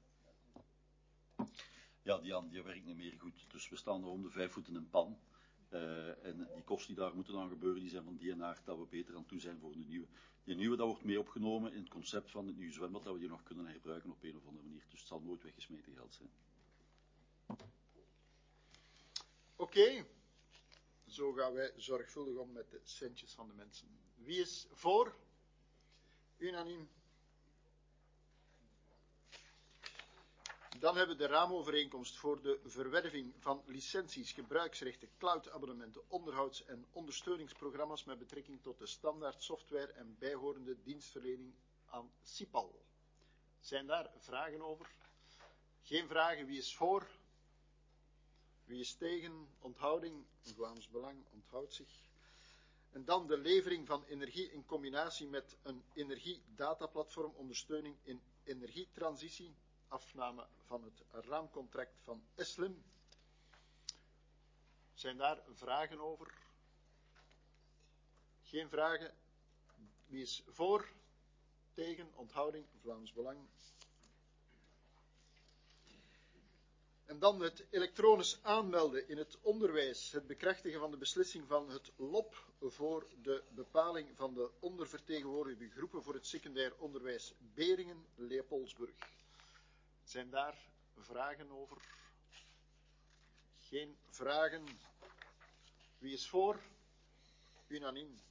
Ja, Jan, die werkt niet meer goed. Dus we staan er om de vijf voet in een pan. Uh, en die kosten die daar moeten dan gebeuren, die zijn van die aard dat we beter aan toe zijn voor de nieuwe. Die nieuwe, dat wordt mee opgenomen in het concept van het nieuwe zwembad, dat we die nog kunnen herbruiken op een of andere manier. Dus het zal nooit weggesmeten geld zijn. Oké. Okay. Zo gaan wij zorgvuldig om met de centjes van de mensen. Wie is voor? Unaniem. Dan hebben we de raamovereenkomst voor de verwerving van licenties, gebruiksrechten, cloudabonnementen, onderhouds- en ondersteuningsprogramma's met betrekking tot de standaard software en bijhorende dienstverlening aan CIPAL. Zijn daar vragen over? Geen vragen. Wie is voor? Wie is tegen? Onthouding. Vlaams Belang onthoudt zich. En dan de levering van energie in combinatie met een energiedataplatform, ondersteuning in energietransitie. Afname van het raamcontract van Eslim. Zijn daar vragen over? Geen vragen. Wie is voor? Tegen? Onthouding? Vlaams Belang. En dan het elektronisch aanmelden in het onderwijs. Het bekrachtigen van de beslissing van het L O P voor de bepaling van de ondervertegenwoordigde groepen voor het secundair onderwijs Beringen, Leopoldsburg. Zijn daar vragen over? Geen vragen. Wie is voor? Unaniem.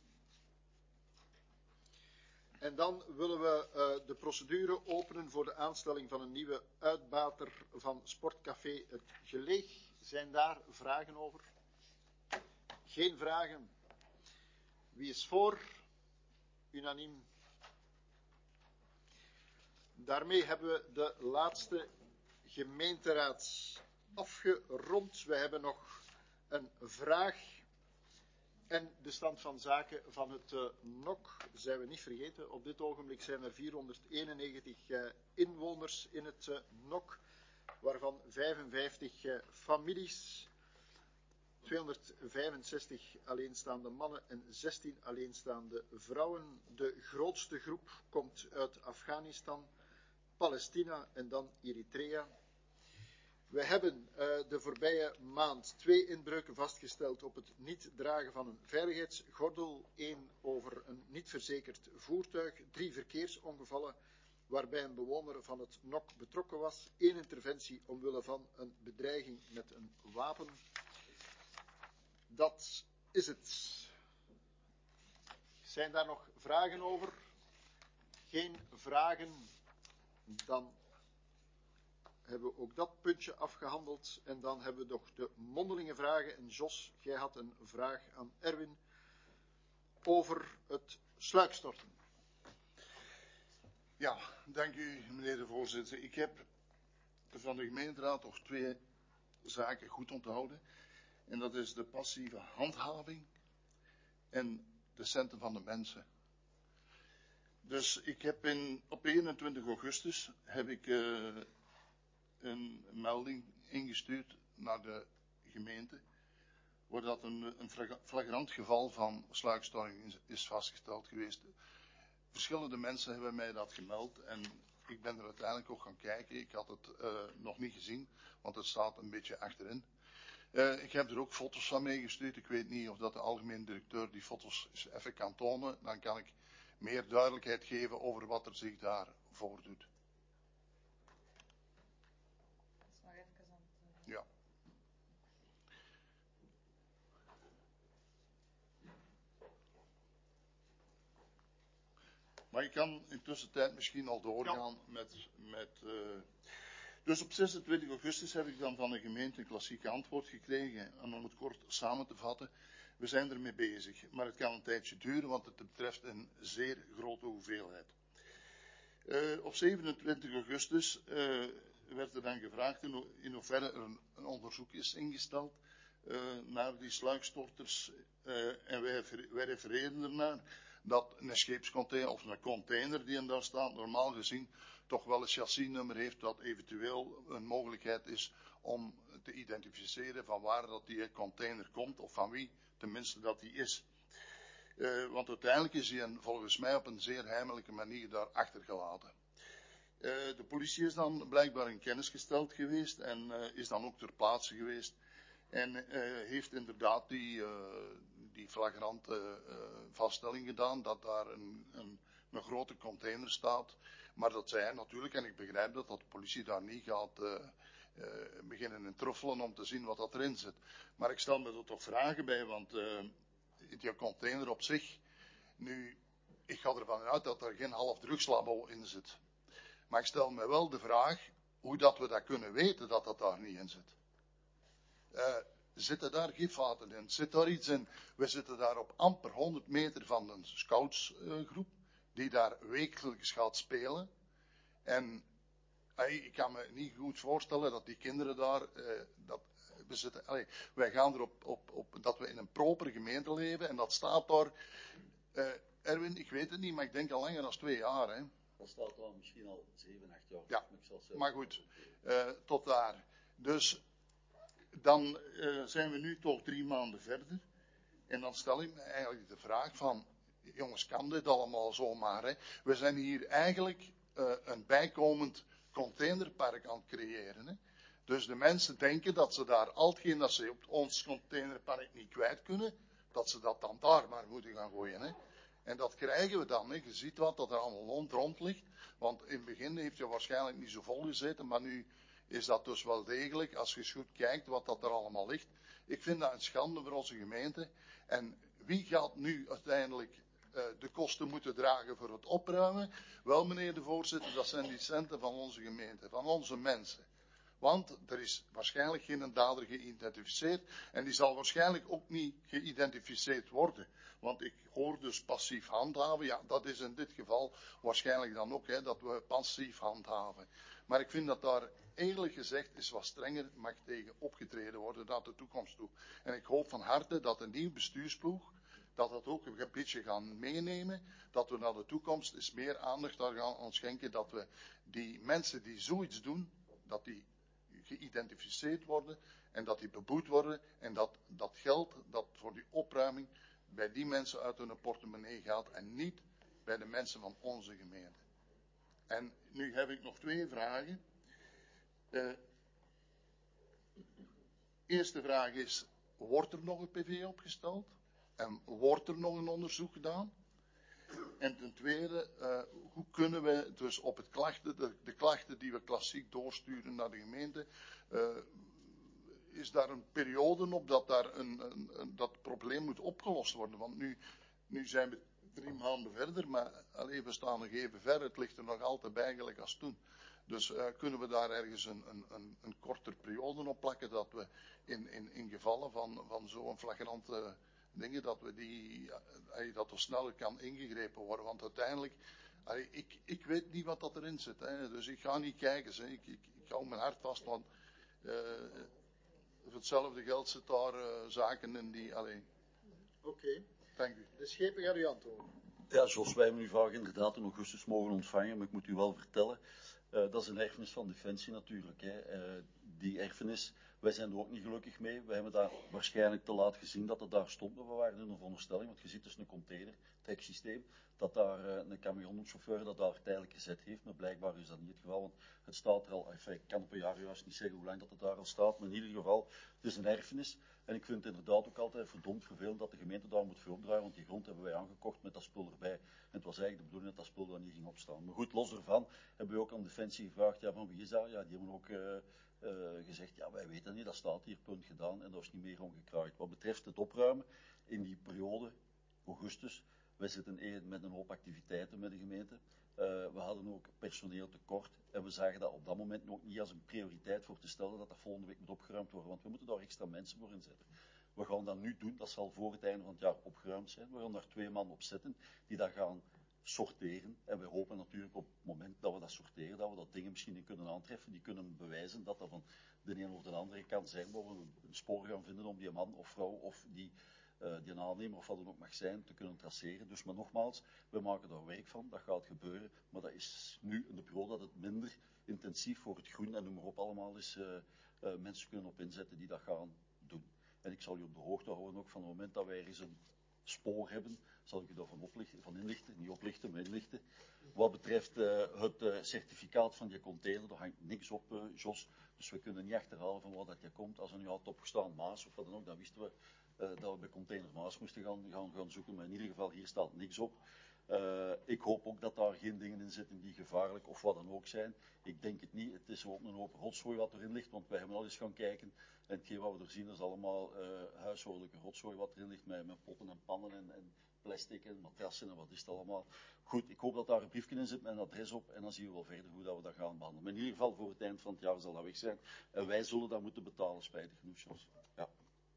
En dan willen we uh, de procedure openen voor de aanstelling van een nieuwe uitbater van Sportcafé Het Geleeg. Zijn daar vragen over? Geen vragen. Wie is voor? Unaniem. Daarmee hebben we de laatste gemeenteraad afgerond. We hebben nog een vraag. En de stand van zaken van het uh, N O C zijn we niet vergeten. Op dit ogenblik zijn er vierhonderdeenennegentig uh, inwoners in het uh, N O C, waarvan vijfenvijftig uh, families, tweehonderdvijfenzestig alleenstaande mannen en zestien alleenstaande vrouwen. De grootste groep komt uit Afghanistan, Palestina en dan Eritrea. We hebben uh, de voorbije maand twee inbreuken vastgesteld op het niet dragen van een veiligheidsgordel, één over een niet verzekerd voertuig, drie verkeersongevallen waarbij een bewoner van het N O C betrokken was, één interventie omwille van een bedreiging met een wapen. Dat is het. Zijn daar nog vragen over? Geen vragen? Dan hebben we ook dat puntje afgehandeld. En dan hebben we nog de mondelinge vragen. En Jos, jij had een vraag aan Erwin over het sluipstorten. Ja, dank u, meneer de voorzitter. Ik heb van de gemeenteraad nog twee zaken goed onthouden. En dat is de passieve handhaving en de centen van de mensen. Dus ik heb in, op eenentwintig augustus heb ik uh, een melding ingestuurd naar de gemeente, waar dat een, een flagrant geval van sluikstorting is, is vastgesteld geweest. Verschillende mensen hebben mij dat gemeld en ik ben er uiteindelijk ook gaan kijken. Ik had het uh, nog niet gezien, want het staat een beetje achterin. Uh, ik heb er ook foto's van meegestuurd. Ik weet niet of dat de algemeen directeur die foto's eens even kan tonen. Dan kan ik meer duidelijkheid geven over wat er zich daar voordoet. Ja. Maar ik kan intussen tijd misschien al doorgaan ja. met... met uh... Dus op zesentwintig augustus heb ik dan van de gemeente een klassieke antwoord gekregen. En om het kort samen te vatten, we zijn ermee bezig. Maar het kan een tijdje duren, want het betreft een zeer grote hoeveelheid. Uh, op zevenentwintig augustus uh, werd er dan gevraagd in, ho- in hoeverre er een, een onderzoek is ingesteld uh, naar die sluikstorters. Uh, en wij, wij refereren ernaar dat een scheepscontainer of een container die in daar staat, normaal gezien toch wel een chassisnummer heeft dat eventueel een mogelijkheid is om te identificeren van waar dat die container komt of van wie tenminste dat die is. Uh, want uiteindelijk is hij een, volgens mij op een zeer heimelijke manier daar achtergelaten. Uh, de politie is dan blijkbaar in kennis gesteld geweest en uh, is dan ook ter plaatse geweest en uh, heeft inderdaad die, uh, die flagrante uh, vaststelling gedaan dat daar een, een, een grote container staat. Maar dat zij natuurlijk, en ik begrijp dat, dat de politie daar niet gaat uh, uh, beginnen in truffelen om te zien wat dat erin zit. Maar ik stel me er toch vragen bij, want uh, die container op zich, nu, ik ga ervan uit dat er geen half drugslabo in zit. Maar ik stel me wel de vraag, hoe dat we dat kunnen weten dat dat daar niet in zit. Uh, zitten daar gifvaten in? Zit daar iets in? We zitten daar op amper honderd meter van een scoutsgroep, uh, die daar wekelijks gaat spelen. En hey, ik kan me niet goed voorstellen dat die kinderen daar, uh, dat, we zitten, allee, wij gaan erop op, op, dat we in een proper gemeente leven en dat staat daar, uh, Erwin, ik weet het niet, maar ik denk al langer dan twee jaar. Hè. Dat staat al misschien al zeven, acht jaar. Ja, maar goed, uh, tot daar. Dus dan uh, zijn we nu toch drie maanden verder en dan stel ik me eigenlijk de vraag van, jongens, kan dit allemaal zomaar? Hè? We zijn hier eigenlijk uh, een bijkomend containerpark aan het creëren. Hè? Dus de mensen denken dat ze daar al hetgeen dat ze op ons containerpark niet kwijt kunnen, dat ze dat dan daar maar moeten gaan gooien. Hè? En dat krijgen we dan. Hè? Je ziet wat dat er allemaal rond, rond ligt. Want in het begin heeft je waarschijnlijk niet zo vol gezeten, maar nu is dat dus wel degelijk, als je eens goed kijkt wat dat er allemaal ligt. Ik vind dat een schande voor onze gemeente. En wie gaat nu uiteindelijk uh, de kosten moeten dragen voor het opruimen? Wel, meneer de voorzitter, dat zijn die centen van onze gemeente, van onze mensen. Want er is waarschijnlijk geen dader geïdentificeerd en die zal waarschijnlijk ook niet geïdentificeerd worden. Want ik hoor dus passief handhaven. Ja, dat is in dit geval waarschijnlijk dan ook, hè, dat we passief handhaven. Maar ik vind dat daar eerlijk gezegd is wat strenger mag tegen opgetreden worden naar de toekomst toe. En ik hoop van harte dat een nieuw bestuursploeg, dat dat ook een beetje gaan meenemen, dat we naar de toekomst eens meer aandacht daar gaan schenken, dat we die mensen die zoiets doen, dat die geïdentificeerd worden en dat die beboet worden en dat dat geld dat voor die opruiming bij die mensen uit hun portemonnee gaat en niet bij de mensen van onze gemeente. En nu heb ik nog twee vragen. De eerste vraag is, wordt er nog een P V opgesteld? En wordt er nog een onderzoek gedaan? En ten tweede, uh, hoe kunnen we dus op het klachten, de, de klachten die we klassiek doorsturen naar de gemeente, uh, is daar een periode op dat daar een, een, een, dat probleem moet opgelost worden? Want nu, nu zijn we drie maanden verder, maar alleen we staan nog even ver, het ligt er nog altijd bij gelijk als toen. Dus uh, kunnen we daar ergens een, een, een, een korter periode op plakken, dat we in, in, in gevallen van, van zo'n flagrante dingen, dat we die, uh, dat er sneller kan ingegrepen worden. Want uiteindelijk, uh, ik, ik weet niet wat dat erin zit, hè, dus ik ga niet kijken, hè. Ik, ik, ik hou mijn hart vast, want uh, voor hetzelfde geld zit daar uh, zaken in die, allee. Oké. Okay. Dank u. De schepen gaan u antwoorden. Ja, Jos, wij hebben uw vraag inderdaad in augustus mogen ontvangen, maar ik moet u wel vertellen, uh, dat is een erfenis van Defensie natuurlijk. Hè. Uh, die erfenis, wij zijn er ook niet gelukkig mee. We hebben daar waarschijnlijk te laat gezien dat het daar stond, maar we waren in een veronderstelling, want je ziet dus een container, treksysteem, dat daar uh, een camionchauffeur dat daar tijdelijk gezet heeft, maar blijkbaar is dat niet het geval, want het staat er al, enfin, ik kan op een jaar juist niet zeggen hoe lang dat het daar al staat, maar in ieder geval, het is een erfenis. En ik vind het inderdaad ook altijd verdomd vervelend dat de gemeente daar moet voor opdraaien, want die grond hebben wij aangekocht met dat spul erbij. En het was eigenlijk de bedoeling dat dat spul daar niet ging opstaan. Maar goed, los ervan hebben we ook aan Defensie gevraagd, ja, van wie is dat? Ja, die hebben ook uh, uh, gezegd, ja, wij weten niet, dat staat hier, punt gedaan, en daar is niet meer om gekraaid. Wat betreft het opruimen, in die periode, augustus, wij zitten met een hoop activiteiten met de gemeente. Uh, we hadden ook personeel tekort en we zagen dat op dat moment ook niet als een prioriteit voor te stellen dat dat volgende week moet opgeruimd worden, want we moeten daar extra mensen voor inzetten. We gaan dat nu doen, dat zal voor het einde van het jaar opgeruimd zijn. We gaan daar twee man op zetten die dat gaan sorteren en we hopen natuurlijk op het moment dat we dat sorteren, dat we dat dingen misschien in kunnen aantreffen, die kunnen bewijzen dat dat van de ene of de andere kant zijn, waar we een, een spoor gaan vinden om die man of vrouw of die Uh, die aannemer of wat het ook mag zijn, te kunnen traceren. Dus maar nogmaals, we maken daar werk van, dat gaat gebeuren, maar dat is nu in de periode dat het minder intensief voor het groen en noem maar op allemaal is, uh, uh, mensen kunnen op inzetten die dat gaan doen. En ik zal u op de hoogte houden ook van het moment dat wij ergens een spoor hebben, zal ik u daarvan oplichten, van inlichten, niet oplichten, maar inlichten. Wat betreft uh, het uh, certificaat van die container, daar hangt niks op, uh, Jos, dus we kunnen niet achterhalen van waar dat je komt. Als er nu had opgestaan Maas of wat dan ook, dan wisten we Uh, dat we bij Container Maas moesten gaan, gaan, gaan zoeken, maar in ieder geval hier staat niks op. Uh, ik hoop ook dat daar geen dingen in zitten die gevaarlijk of wat dan ook zijn. Ik denk het niet, het is ook een hoop rotzooi wat erin ligt, want wij hebben al eens gaan kijken en hetgeen wat we er zien is allemaal uh, huishoudelijke rotzooi wat erin ligt met, met potten en pannen en, en plastic en matrassen en wat is het allemaal. Goed, ik hoop dat daar een briefje in zit met een adres op en dan zien we wel verder hoe dat we dat gaan behandelen. Maar in ieder geval voor het eind van het jaar zal dat weg zijn en wij zullen dat moeten betalen, spijtig genoeg, Jos. Ja.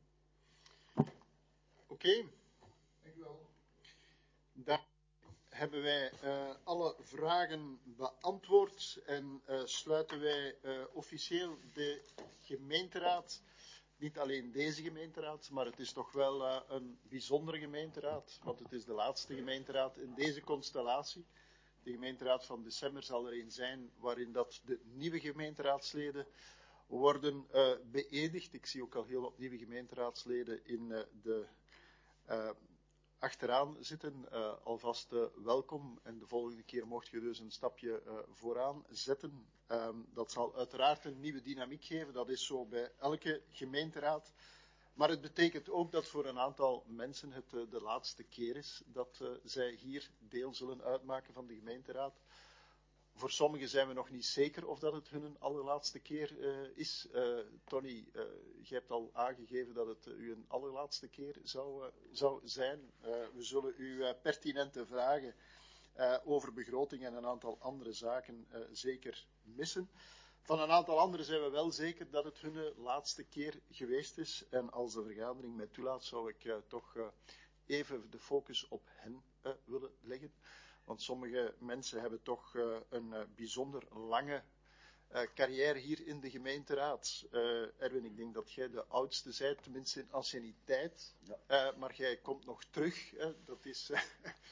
Oké, okay. Dank u wel. Dan hebben wij uh, alle vragen beantwoord en uh, sluiten wij uh, officieel de gemeenteraad, niet alleen deze gemeenteraad, maar het is toch wel uh, een bijzondere gemeenteraad, want het is de laatste gemeenteraad in deze constellatie. De gemeenteraad van december zal er een zijn waarin dat de nieuwe gemeenteraadsleden worden uh, beëdigd. Ik zie ook al heel wat nieuwe gemeenteraadsleden in uh, de Uh, achteraan zitten, uh, alvast uh, welkom. En de volgende keer mocht je dus een stapje uh, vooraan zetten. Um, dat zal uiteraard een nieuwe dynamiek geven. Dat is zo bij elke gemeenteraad. Maar het betekent ook dat voor een aantal mensen het uh, de laatste keer is dat uh, zij hier deel zullen uitmaken van de gemeenteraad. Voor sommigen zijn we nog niet zeker of dat het hun allerlaatste keer uh, is. Uh, Tony, uh, je hebt al aangegeven dat het uh, uw allerlaatste keer zou, uh, zou zijn. Uh, we zullen u uh, pertinente vragen uh, over begroting en een aantal andere zaken uh, zeker missen. Van een aantal anderen zijn we wel zeker dat het hun laatste keer geweest is. En als de vergadering mij toelaat, zou ik uh, toch uh, even de focus op hen uh, willen leggen. Want sommige mensen hebben toch uh, een uh, bijzonder lange uh, carrière hier in de gemeenteraad. Uh, Erwin, ik denk dat jij de oudste bent, tenminste in anciëniteit. Ja. Uh, maar jij komt nog terug. Uh, dat is, uh,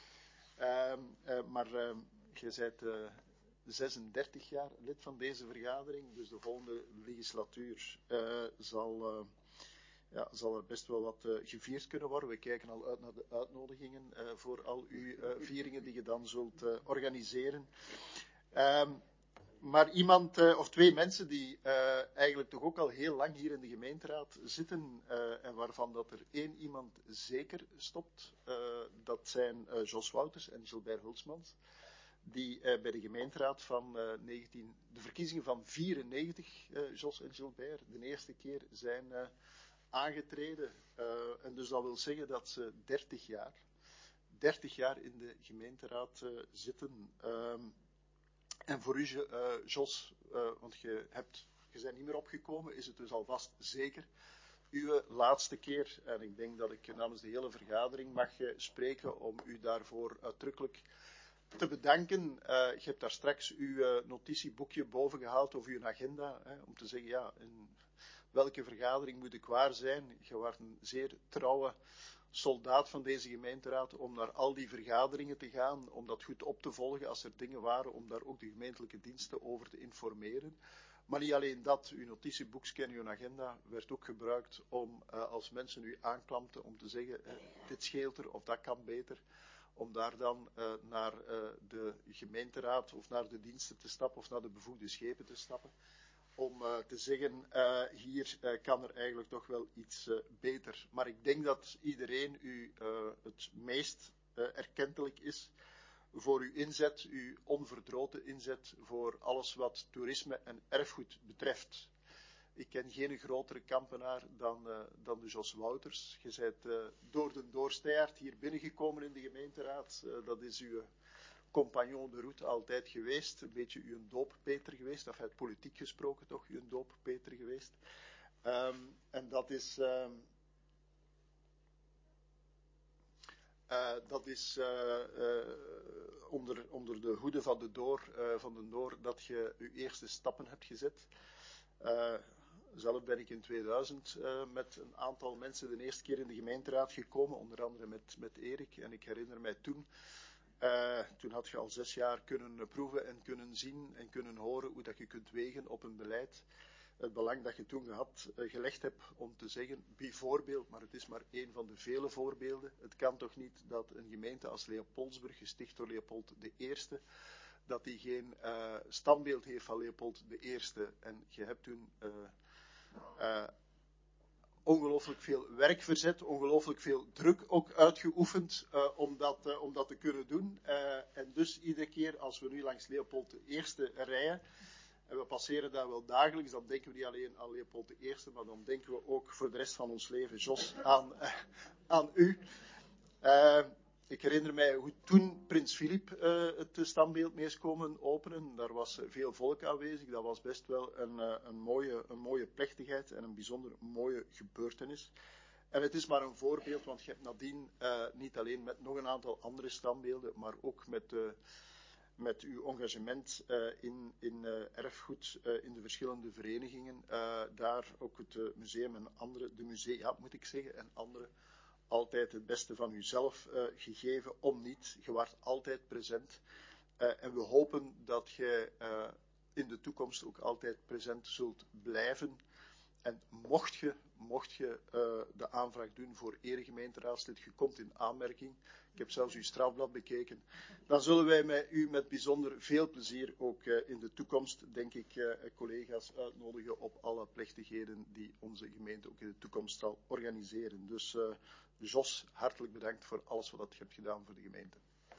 uh, uh, maar uh, jij bent uh, zesendertig jaar lid van deze vergadering. Dus de volgende legislatuur uh, zal... Uh, Ja, zal er best wel wat uh, gevierd kunnen worden. We kijken al uit naar de uitnodigingen uh, voor al uw uh, vieringen die je dan zult uh, organiseren. Um, maar iemand uh, of twee mensen die uh, eigenlijk toch ook al heel lang hier in de gemeenteraad zitten uh, en waarvan dat er één iemand zeker stopt, uh, dat zijn uh, Jos Wouters en Gilbert Hulsmans. Die uh, bij de gemeenteraad van uh, negentien, de verkiezingen van vierennegentig, uh, Jos en Gilbert, de eerste keer zijn uh, aangetreden. Uh, en dus dat wil zeggen dat ze dertig jaar, dertig jaar in de gemeenteraad uh, zitten. Um, en voor u, uh, Jos, uh, want je, hebt, je bent niet meer opgekomen, is het dus alvast zeker uw laatste keer. En ik denk dat ik namens de hele vergadering mag uh, spreken om u daarvoor uitdrukkelijk te bedanken. Uh, je hebt daar straks uw uh, notitieboekje boven gehaald of uw agenda, hè, om te zeggen, ja, in welke vergadering moet ik waar zijn. Je was een zeer trouwe soldaat van deze gemeenteraad om naar al die vergaderingen te gaan, om dat goed op te volgen als er dingen waren, om daar ook de gemeentelijke diensten over te informeren. Maar niet alleen dat, uw notitieboekje en uw agenda werd ook gebruikt om, uh, als mensen u aanklampten, om te zeggen, eh, dit scheelt er of dat kan beter, om daar dan uh, naar uh, de gemeenteraad of naar de diensten te stappen of naar de bevoegde schepen te stappen. Om uh, te zeggen, uh, hier uh, kan er eigenlijk toch wel iets uh, beter. Maar ik denk dat iedereen u uh, het meest uh, erkentelijk is voor uw inzet, uw onverdroten inzet voor alles wat toerisme en erfgoed betreft. Ik ken geen grotere kampenaar dan, uh, dan de Jos Wouters. Je bent uh, door de doorsteyaard hier binnengekomen in de gemeenteraad. Uh, dat is uw compagnon de route altijd geweest. Een beetje uw dooppeter geweest. Of uit politiek gesproken toch, uw dooppeter geweest. Um, en dat is... Um, Uh, dat is uh, uh, onder, onder de hoede van de Door, uh, van de Door dat je je eerste stappen hebt gezet. Uh, zelf ben ik in tweeduizend uh, met een aantal mensen de eerste keer in de gemeenteraad gekomen, onder andere met, met Erik. En ik herinner mij toen, uh, toen had je al zes jaar kunnen proeven en kunnen zien en kunnen horen hoe dat je kunt wegen op een beleid. Het belang dat je toen gehad, uh, gelegd hebt om te zeggen, bijvoorbeeld, maar het is maar één van de vele voorbeelden. Het kan toch niet dat een gemeente als Leopoldsburg, gesticht door Leopold de Eerste, dat die geen uh, standbeeld heeft van Leopold de Eerste. En je hebt toen uh, uh, ongelooflijk veel werk verzet, ongelooflijk veel druk ook uitgeoefend uh, om, dat, uh, om dat te kunnen doen. Uh, en dus iedere keer als we nu langs Leopold de Eerste rijden, en we passeren daar wel dagelijks, dan denken we niet alleen aan Leopold de Eerste, maar dan denken we ook voor de rest van ons leven, Jos, aan, uh, aan u. Uh, ik herinner mij hoe toen Prins Filip uh, het standbeeld mee is komen openen. Daar was uh, veel volk aanwezig. Dat was best wel een, uh, een, mooie, een mooie plechtigheid en een bijzonder mooie gebeurtenis. En het is maar een voorbeeld, want je hebt nadien uh, niet alleen met nog een aantal andere standbeelden, maar ook met... Uh, met uw engagement uh, in, in uh, erfgoed, uh, in de verschillende verenigingen, uh, daar ook het uh, museum en andere, de musea moet ik zeggen, en andere, altijd het beste van uzelf uh, gegeven, om niet, je waart altijd present. Uh, en we hopen dat je uh, in de toekomst ook altijd present zult blijven. en mocht je, mocht je uh, de aanvraag doen voor eregemeenteraadslid, je komt in aanmerking, ik heb zelfs uw strafblad bekeken, dan zullen wij met u met bijzonder veel plezier ook uh, in de toekomst, denk ik, uh, collega's uitnodigen op alle plechtigheden die onze gemeente ook in de toekomst zal organiseren. Dus uh, Jos, hartelijk bedankt voor alles wat je hebt gedaan voor de gemeente.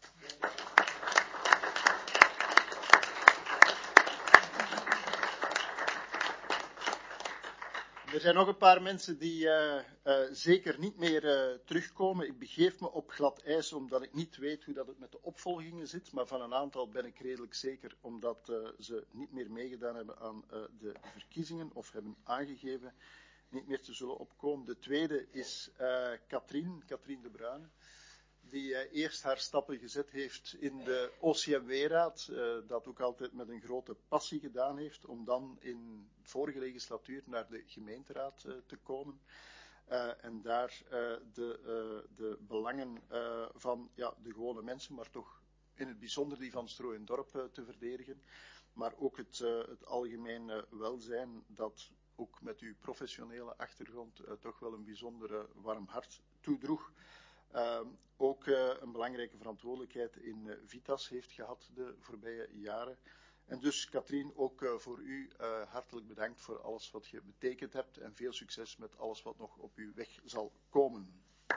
Er zijn nog een paar mensen die uh, uh, zeker niet meer uh, terugkomen. Ik begeef me op glad ijs omdat ik niet weet hoe dat het met de opvolgingen zit. Maar van een aantal ben ik redelijk zeker omdat uh, ze niet meer meegedaan hebben aan uh, de verkiezingen of hebben aangegeven niet meer te zullen opkomen. De tweede is uh, Katrien, Katrien de Bruyne. Die uh, eerst haar stappen gezet heeft in de O C M W-raad, uh, dat ook altijd met een grote passie gedaan heeft, om dan in de vorige legislatuur naar de gemeenteraad uh, te komen. Uh, en daar uh, de, uh, de belangen uh, van ja, de gewone mensen, maar toch in het bijzonder die van Strooiendorp uh, te verdedigen. Maar ook het, uh, het algemeen uh, welzijn, dat ook met uw professionele achtergrond uh, toch wel een bijzonder uh, warm hart toedroeg. Uh, ook uh, een belangrijke verantwoordelijkheid in uh, Vitas heeft gehad de voorbije jaren. En dus, Katrien, ook uh, voor u uh, hartelijk bedankt voor alles wat je betekend hebt en veel succes met alles wat nog op uw weg zal komen.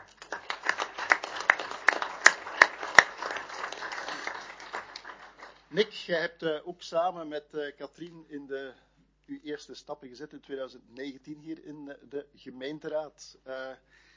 Nick, jij hebt uh, ook samen met uh, Katrien in de, uw eerste stappen gezet in twintig negentien hier in uh, de gemeenteraad. Uh,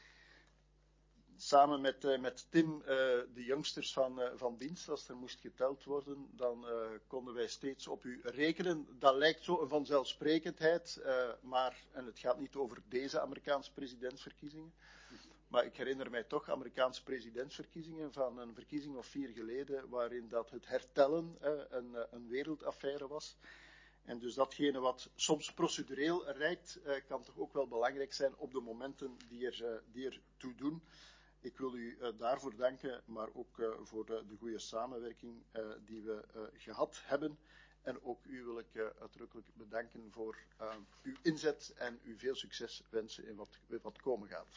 Samen met, uh, met Tim, uh, de youngsters van, uh, van dienst, als er moest geteld worden, dan uh, konden wij steeds op u rekenen. Dat lijkt zo een vanzelfsprekendheid, uh, maar, en het gaat niet over deze Amerikaanse presidentsverkiezingen, maar ik herinner mij toch Amerikaanse presidentsverkiezingen van een verkiezing of vier geleden, waarin dat het hertellen uh, een, een wereldaffaire was. En dus datgene wat soms procedureel rijdt, uh, kan toch ook wel belangrijk zijn op de momenten die er, uh, die er toe doen. Ik wil u uh, daarvoor danken, maar ook uh, voor de, de goede samenwerking uh, die we uh, gehad hebben. En ook u wil ik uh, uitdrukkelijk bedanken voor uh, uw inzet en u veel succes wensen in wat, wat komen gaat.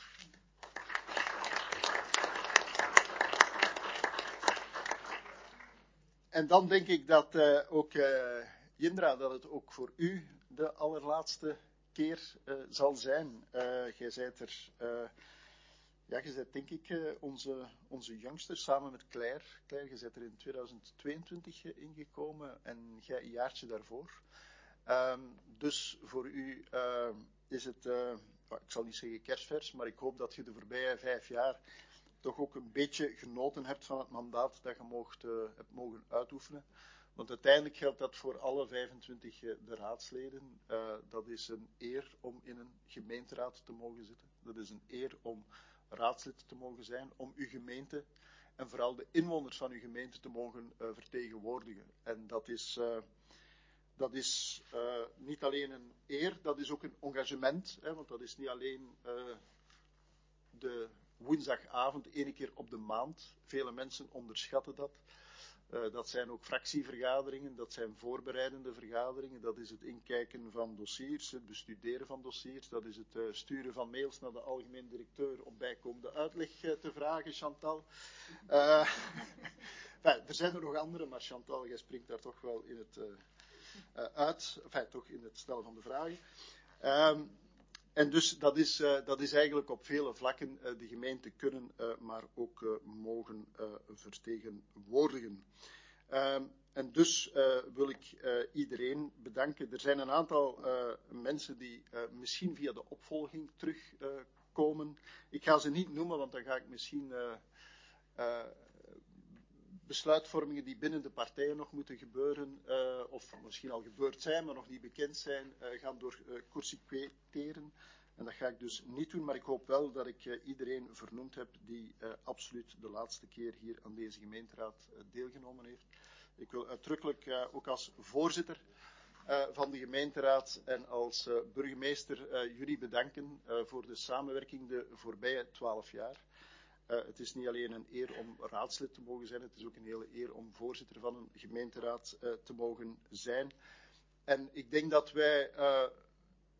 En dan denk ik dat uh, ook uh, Jindra, dat het ook voor u de allerlaatste keer uh, zal zijn. Uh, jij zijt er... Uh, Ja, je bent denk ik uh, onze, onze jongster samen met Claire. Claire, je bent er in twintig tweeëntwintig uh, ingekomen en jij een jaartje daarvoor. Um, dus voor u uh, is het, uh, ik zal niet zeggen kerstvers, maar ik hoop dat je de voorbije vijf jaar toch ook een beetje genoten hebt van het mandaat dat je moogt, uh, hebt mogen uitoefenen. Want uiteindelijk geldt dat voor alle vijfentwintig uh, de raadsleden. Uh, dat is een eer om in een gemeenteraad te mogen zitten. Dat is een eer om raadslid te mogen zijn, om uw gemeente en vooral de inwoners van uw gemeente te mogen uh, vertegenwoordigen. En dat is, uh, dat is uh, niet alleen een eer, dat is ook een engagement, hè, want dat is niet alleen uh, de woensdagavond, één keer op de maand. Vele mensen onderschatten dat. Uh, dat zijn ook fractievergaderingen, dat zijn voorbereidende vergaderingen, dat is het inkijken van dossiers, het bestuderen van dossiers, dat is het uh, sturen van mails naar de algemeen directeur om bijkomende uitleg uh, te vragen, Chantal. Uh, enfin, er zijn er nog andere, maar Chantal, jij springt daar toch wel in het, uh, uh, uit, enfin, toch in het stellen van de vragen. Um, En dus dat is, uh, dat is eigenlijk op vele vlakken uh, de gemeente kunnen, uh, maar ook uh, mogen uh, vertegenwoordigen. Uh, en dus uh, wil ik uh, iedereen bedanken. Er zijn een aantal uh, mensen die uh, misschien via de opvolging terugkomen. Uh, ik ga ze niet noemen, want dan ga ik misschien uh, uh, besluitvormingen die binnen de partijen nog moeten gebeuren, uh, of misschien al gebeurd zijn, maar nog niet bekend zijn, uh, gaan doorcorsiqueren. En dat ga ik dus niet doen, maar ik hoop wel dat ik uh, iedereen vernoemd heb die uh, absoluut de laatste keer hier aan deze gemeenteraad uh, deelgenomen heeft. Ik wil uitdrukkelijk uh, ook als voorzitter uh, van de gemeenteraad en als uh, burgemeester uh, jullie bedanken uh, voor de samenwerking de voorbije twaalf jaar. Uh, het is niet alleen een eer om raadslid te mogen zijn, het is ook een hele eer om voorzitter van een gemeenteraad uh, te mogen zijn. En ik denk dat wij uh,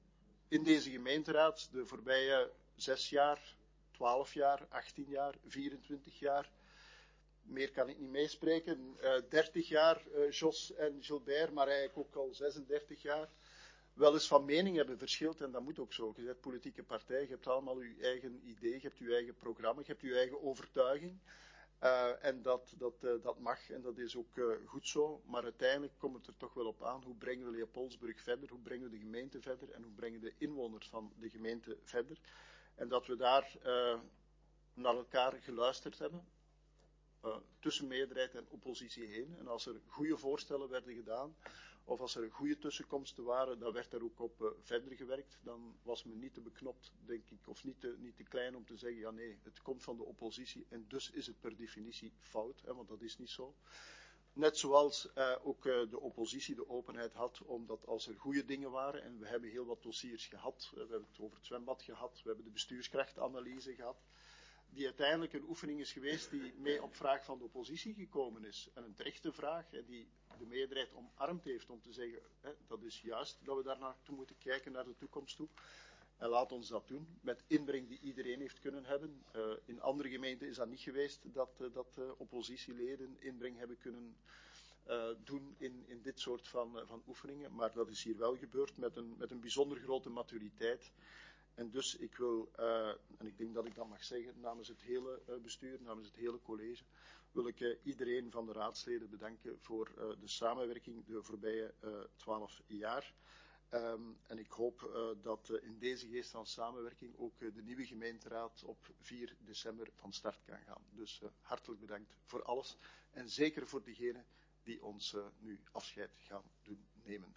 in deze gemeenteraad de voorbije zes jaar, twaalf jaar, achttien jaar, vierentwintig jaar, meer kan ik niet meespreken, uh, dertig jaar, uh, Jos en Gilbert, maar eigenlijk ook al zesendertig jaar, wel eens van mening hebben verschild, en dat moet ook zo. Je bent politieke partij, je hebt allemaal je eigen idee, je hebt je eigen programma, je hebt je eigen overtuiging. Uh, en dat, dat, uh, dat mag en dat is ook uh, goed zo, maar uiteindelijk komt het er toch wel op aan hoe brengen we Leopoldsburg verder, hoe brengen we de gemeente verder en hoe brengen de inwoners van de gemeente verder. En dat we daar uh, naar elkaar geluisterd hebben, uh, tussen meerderheid en oppositie heen. En als er goede voorstellen werden gedaan, of als er goede tussenkomsten waren, dan werd er ook op uh, verder gewerkt. Dan was men niet te beknopt, denk ik, of niet te, niet te klein om te zeggen, ja nee, het komt van de oppositie en dus is het per definitie fout, hè, want dat is niet zo. Net zoals uh, ook uh, de oppositie de openheid had, omdat als er goede dingen waren, en we hebben heel wat dossiers gehad, uh, we hebben het over het zwembad gehad, we hebben de bestuurskrachtanalyse gehad, die uiteindelijk een oefening is geweest die mee op vraag van de oppositie gekomen is. En een terechte vraag, hè, die de meerderheid omarmd heeft om te zeggen, hè, dat is juist dat we daar naartoe moeten kijken, naar de toekomst toe. En laat ons dat doen, met inbreng die iedereen heeft kunnen hebben. Uh, in andere gemeenten is dat niet geweest, dat, uh, dat uh, oppositieleden inbreng hebben kunnen uh, doen in, in dit soort van, uh, van oefeningen. Maar dat is hier wel gebeurd met een, met een bijzonder grote maturiteit. En dus ik wil, uh, en ik denk dat ik dat mag zeggen, namens het hele uh, bestuur, namens het hele college, wil ik uh, iedereen van de raadsleden bedanken voor uh, de samenwerking de voorbije twaalf uh, jaar. Um, en ik hoop uh, dat uh, in deze geest van samenwerking ook uh, de nieuwe gemeenteraad op vier december van start kan gaan. Dus uh, hartelijk bedankt voor alles en zeker voor diegenen die ons uh, nu afscheid gaan doen nemen.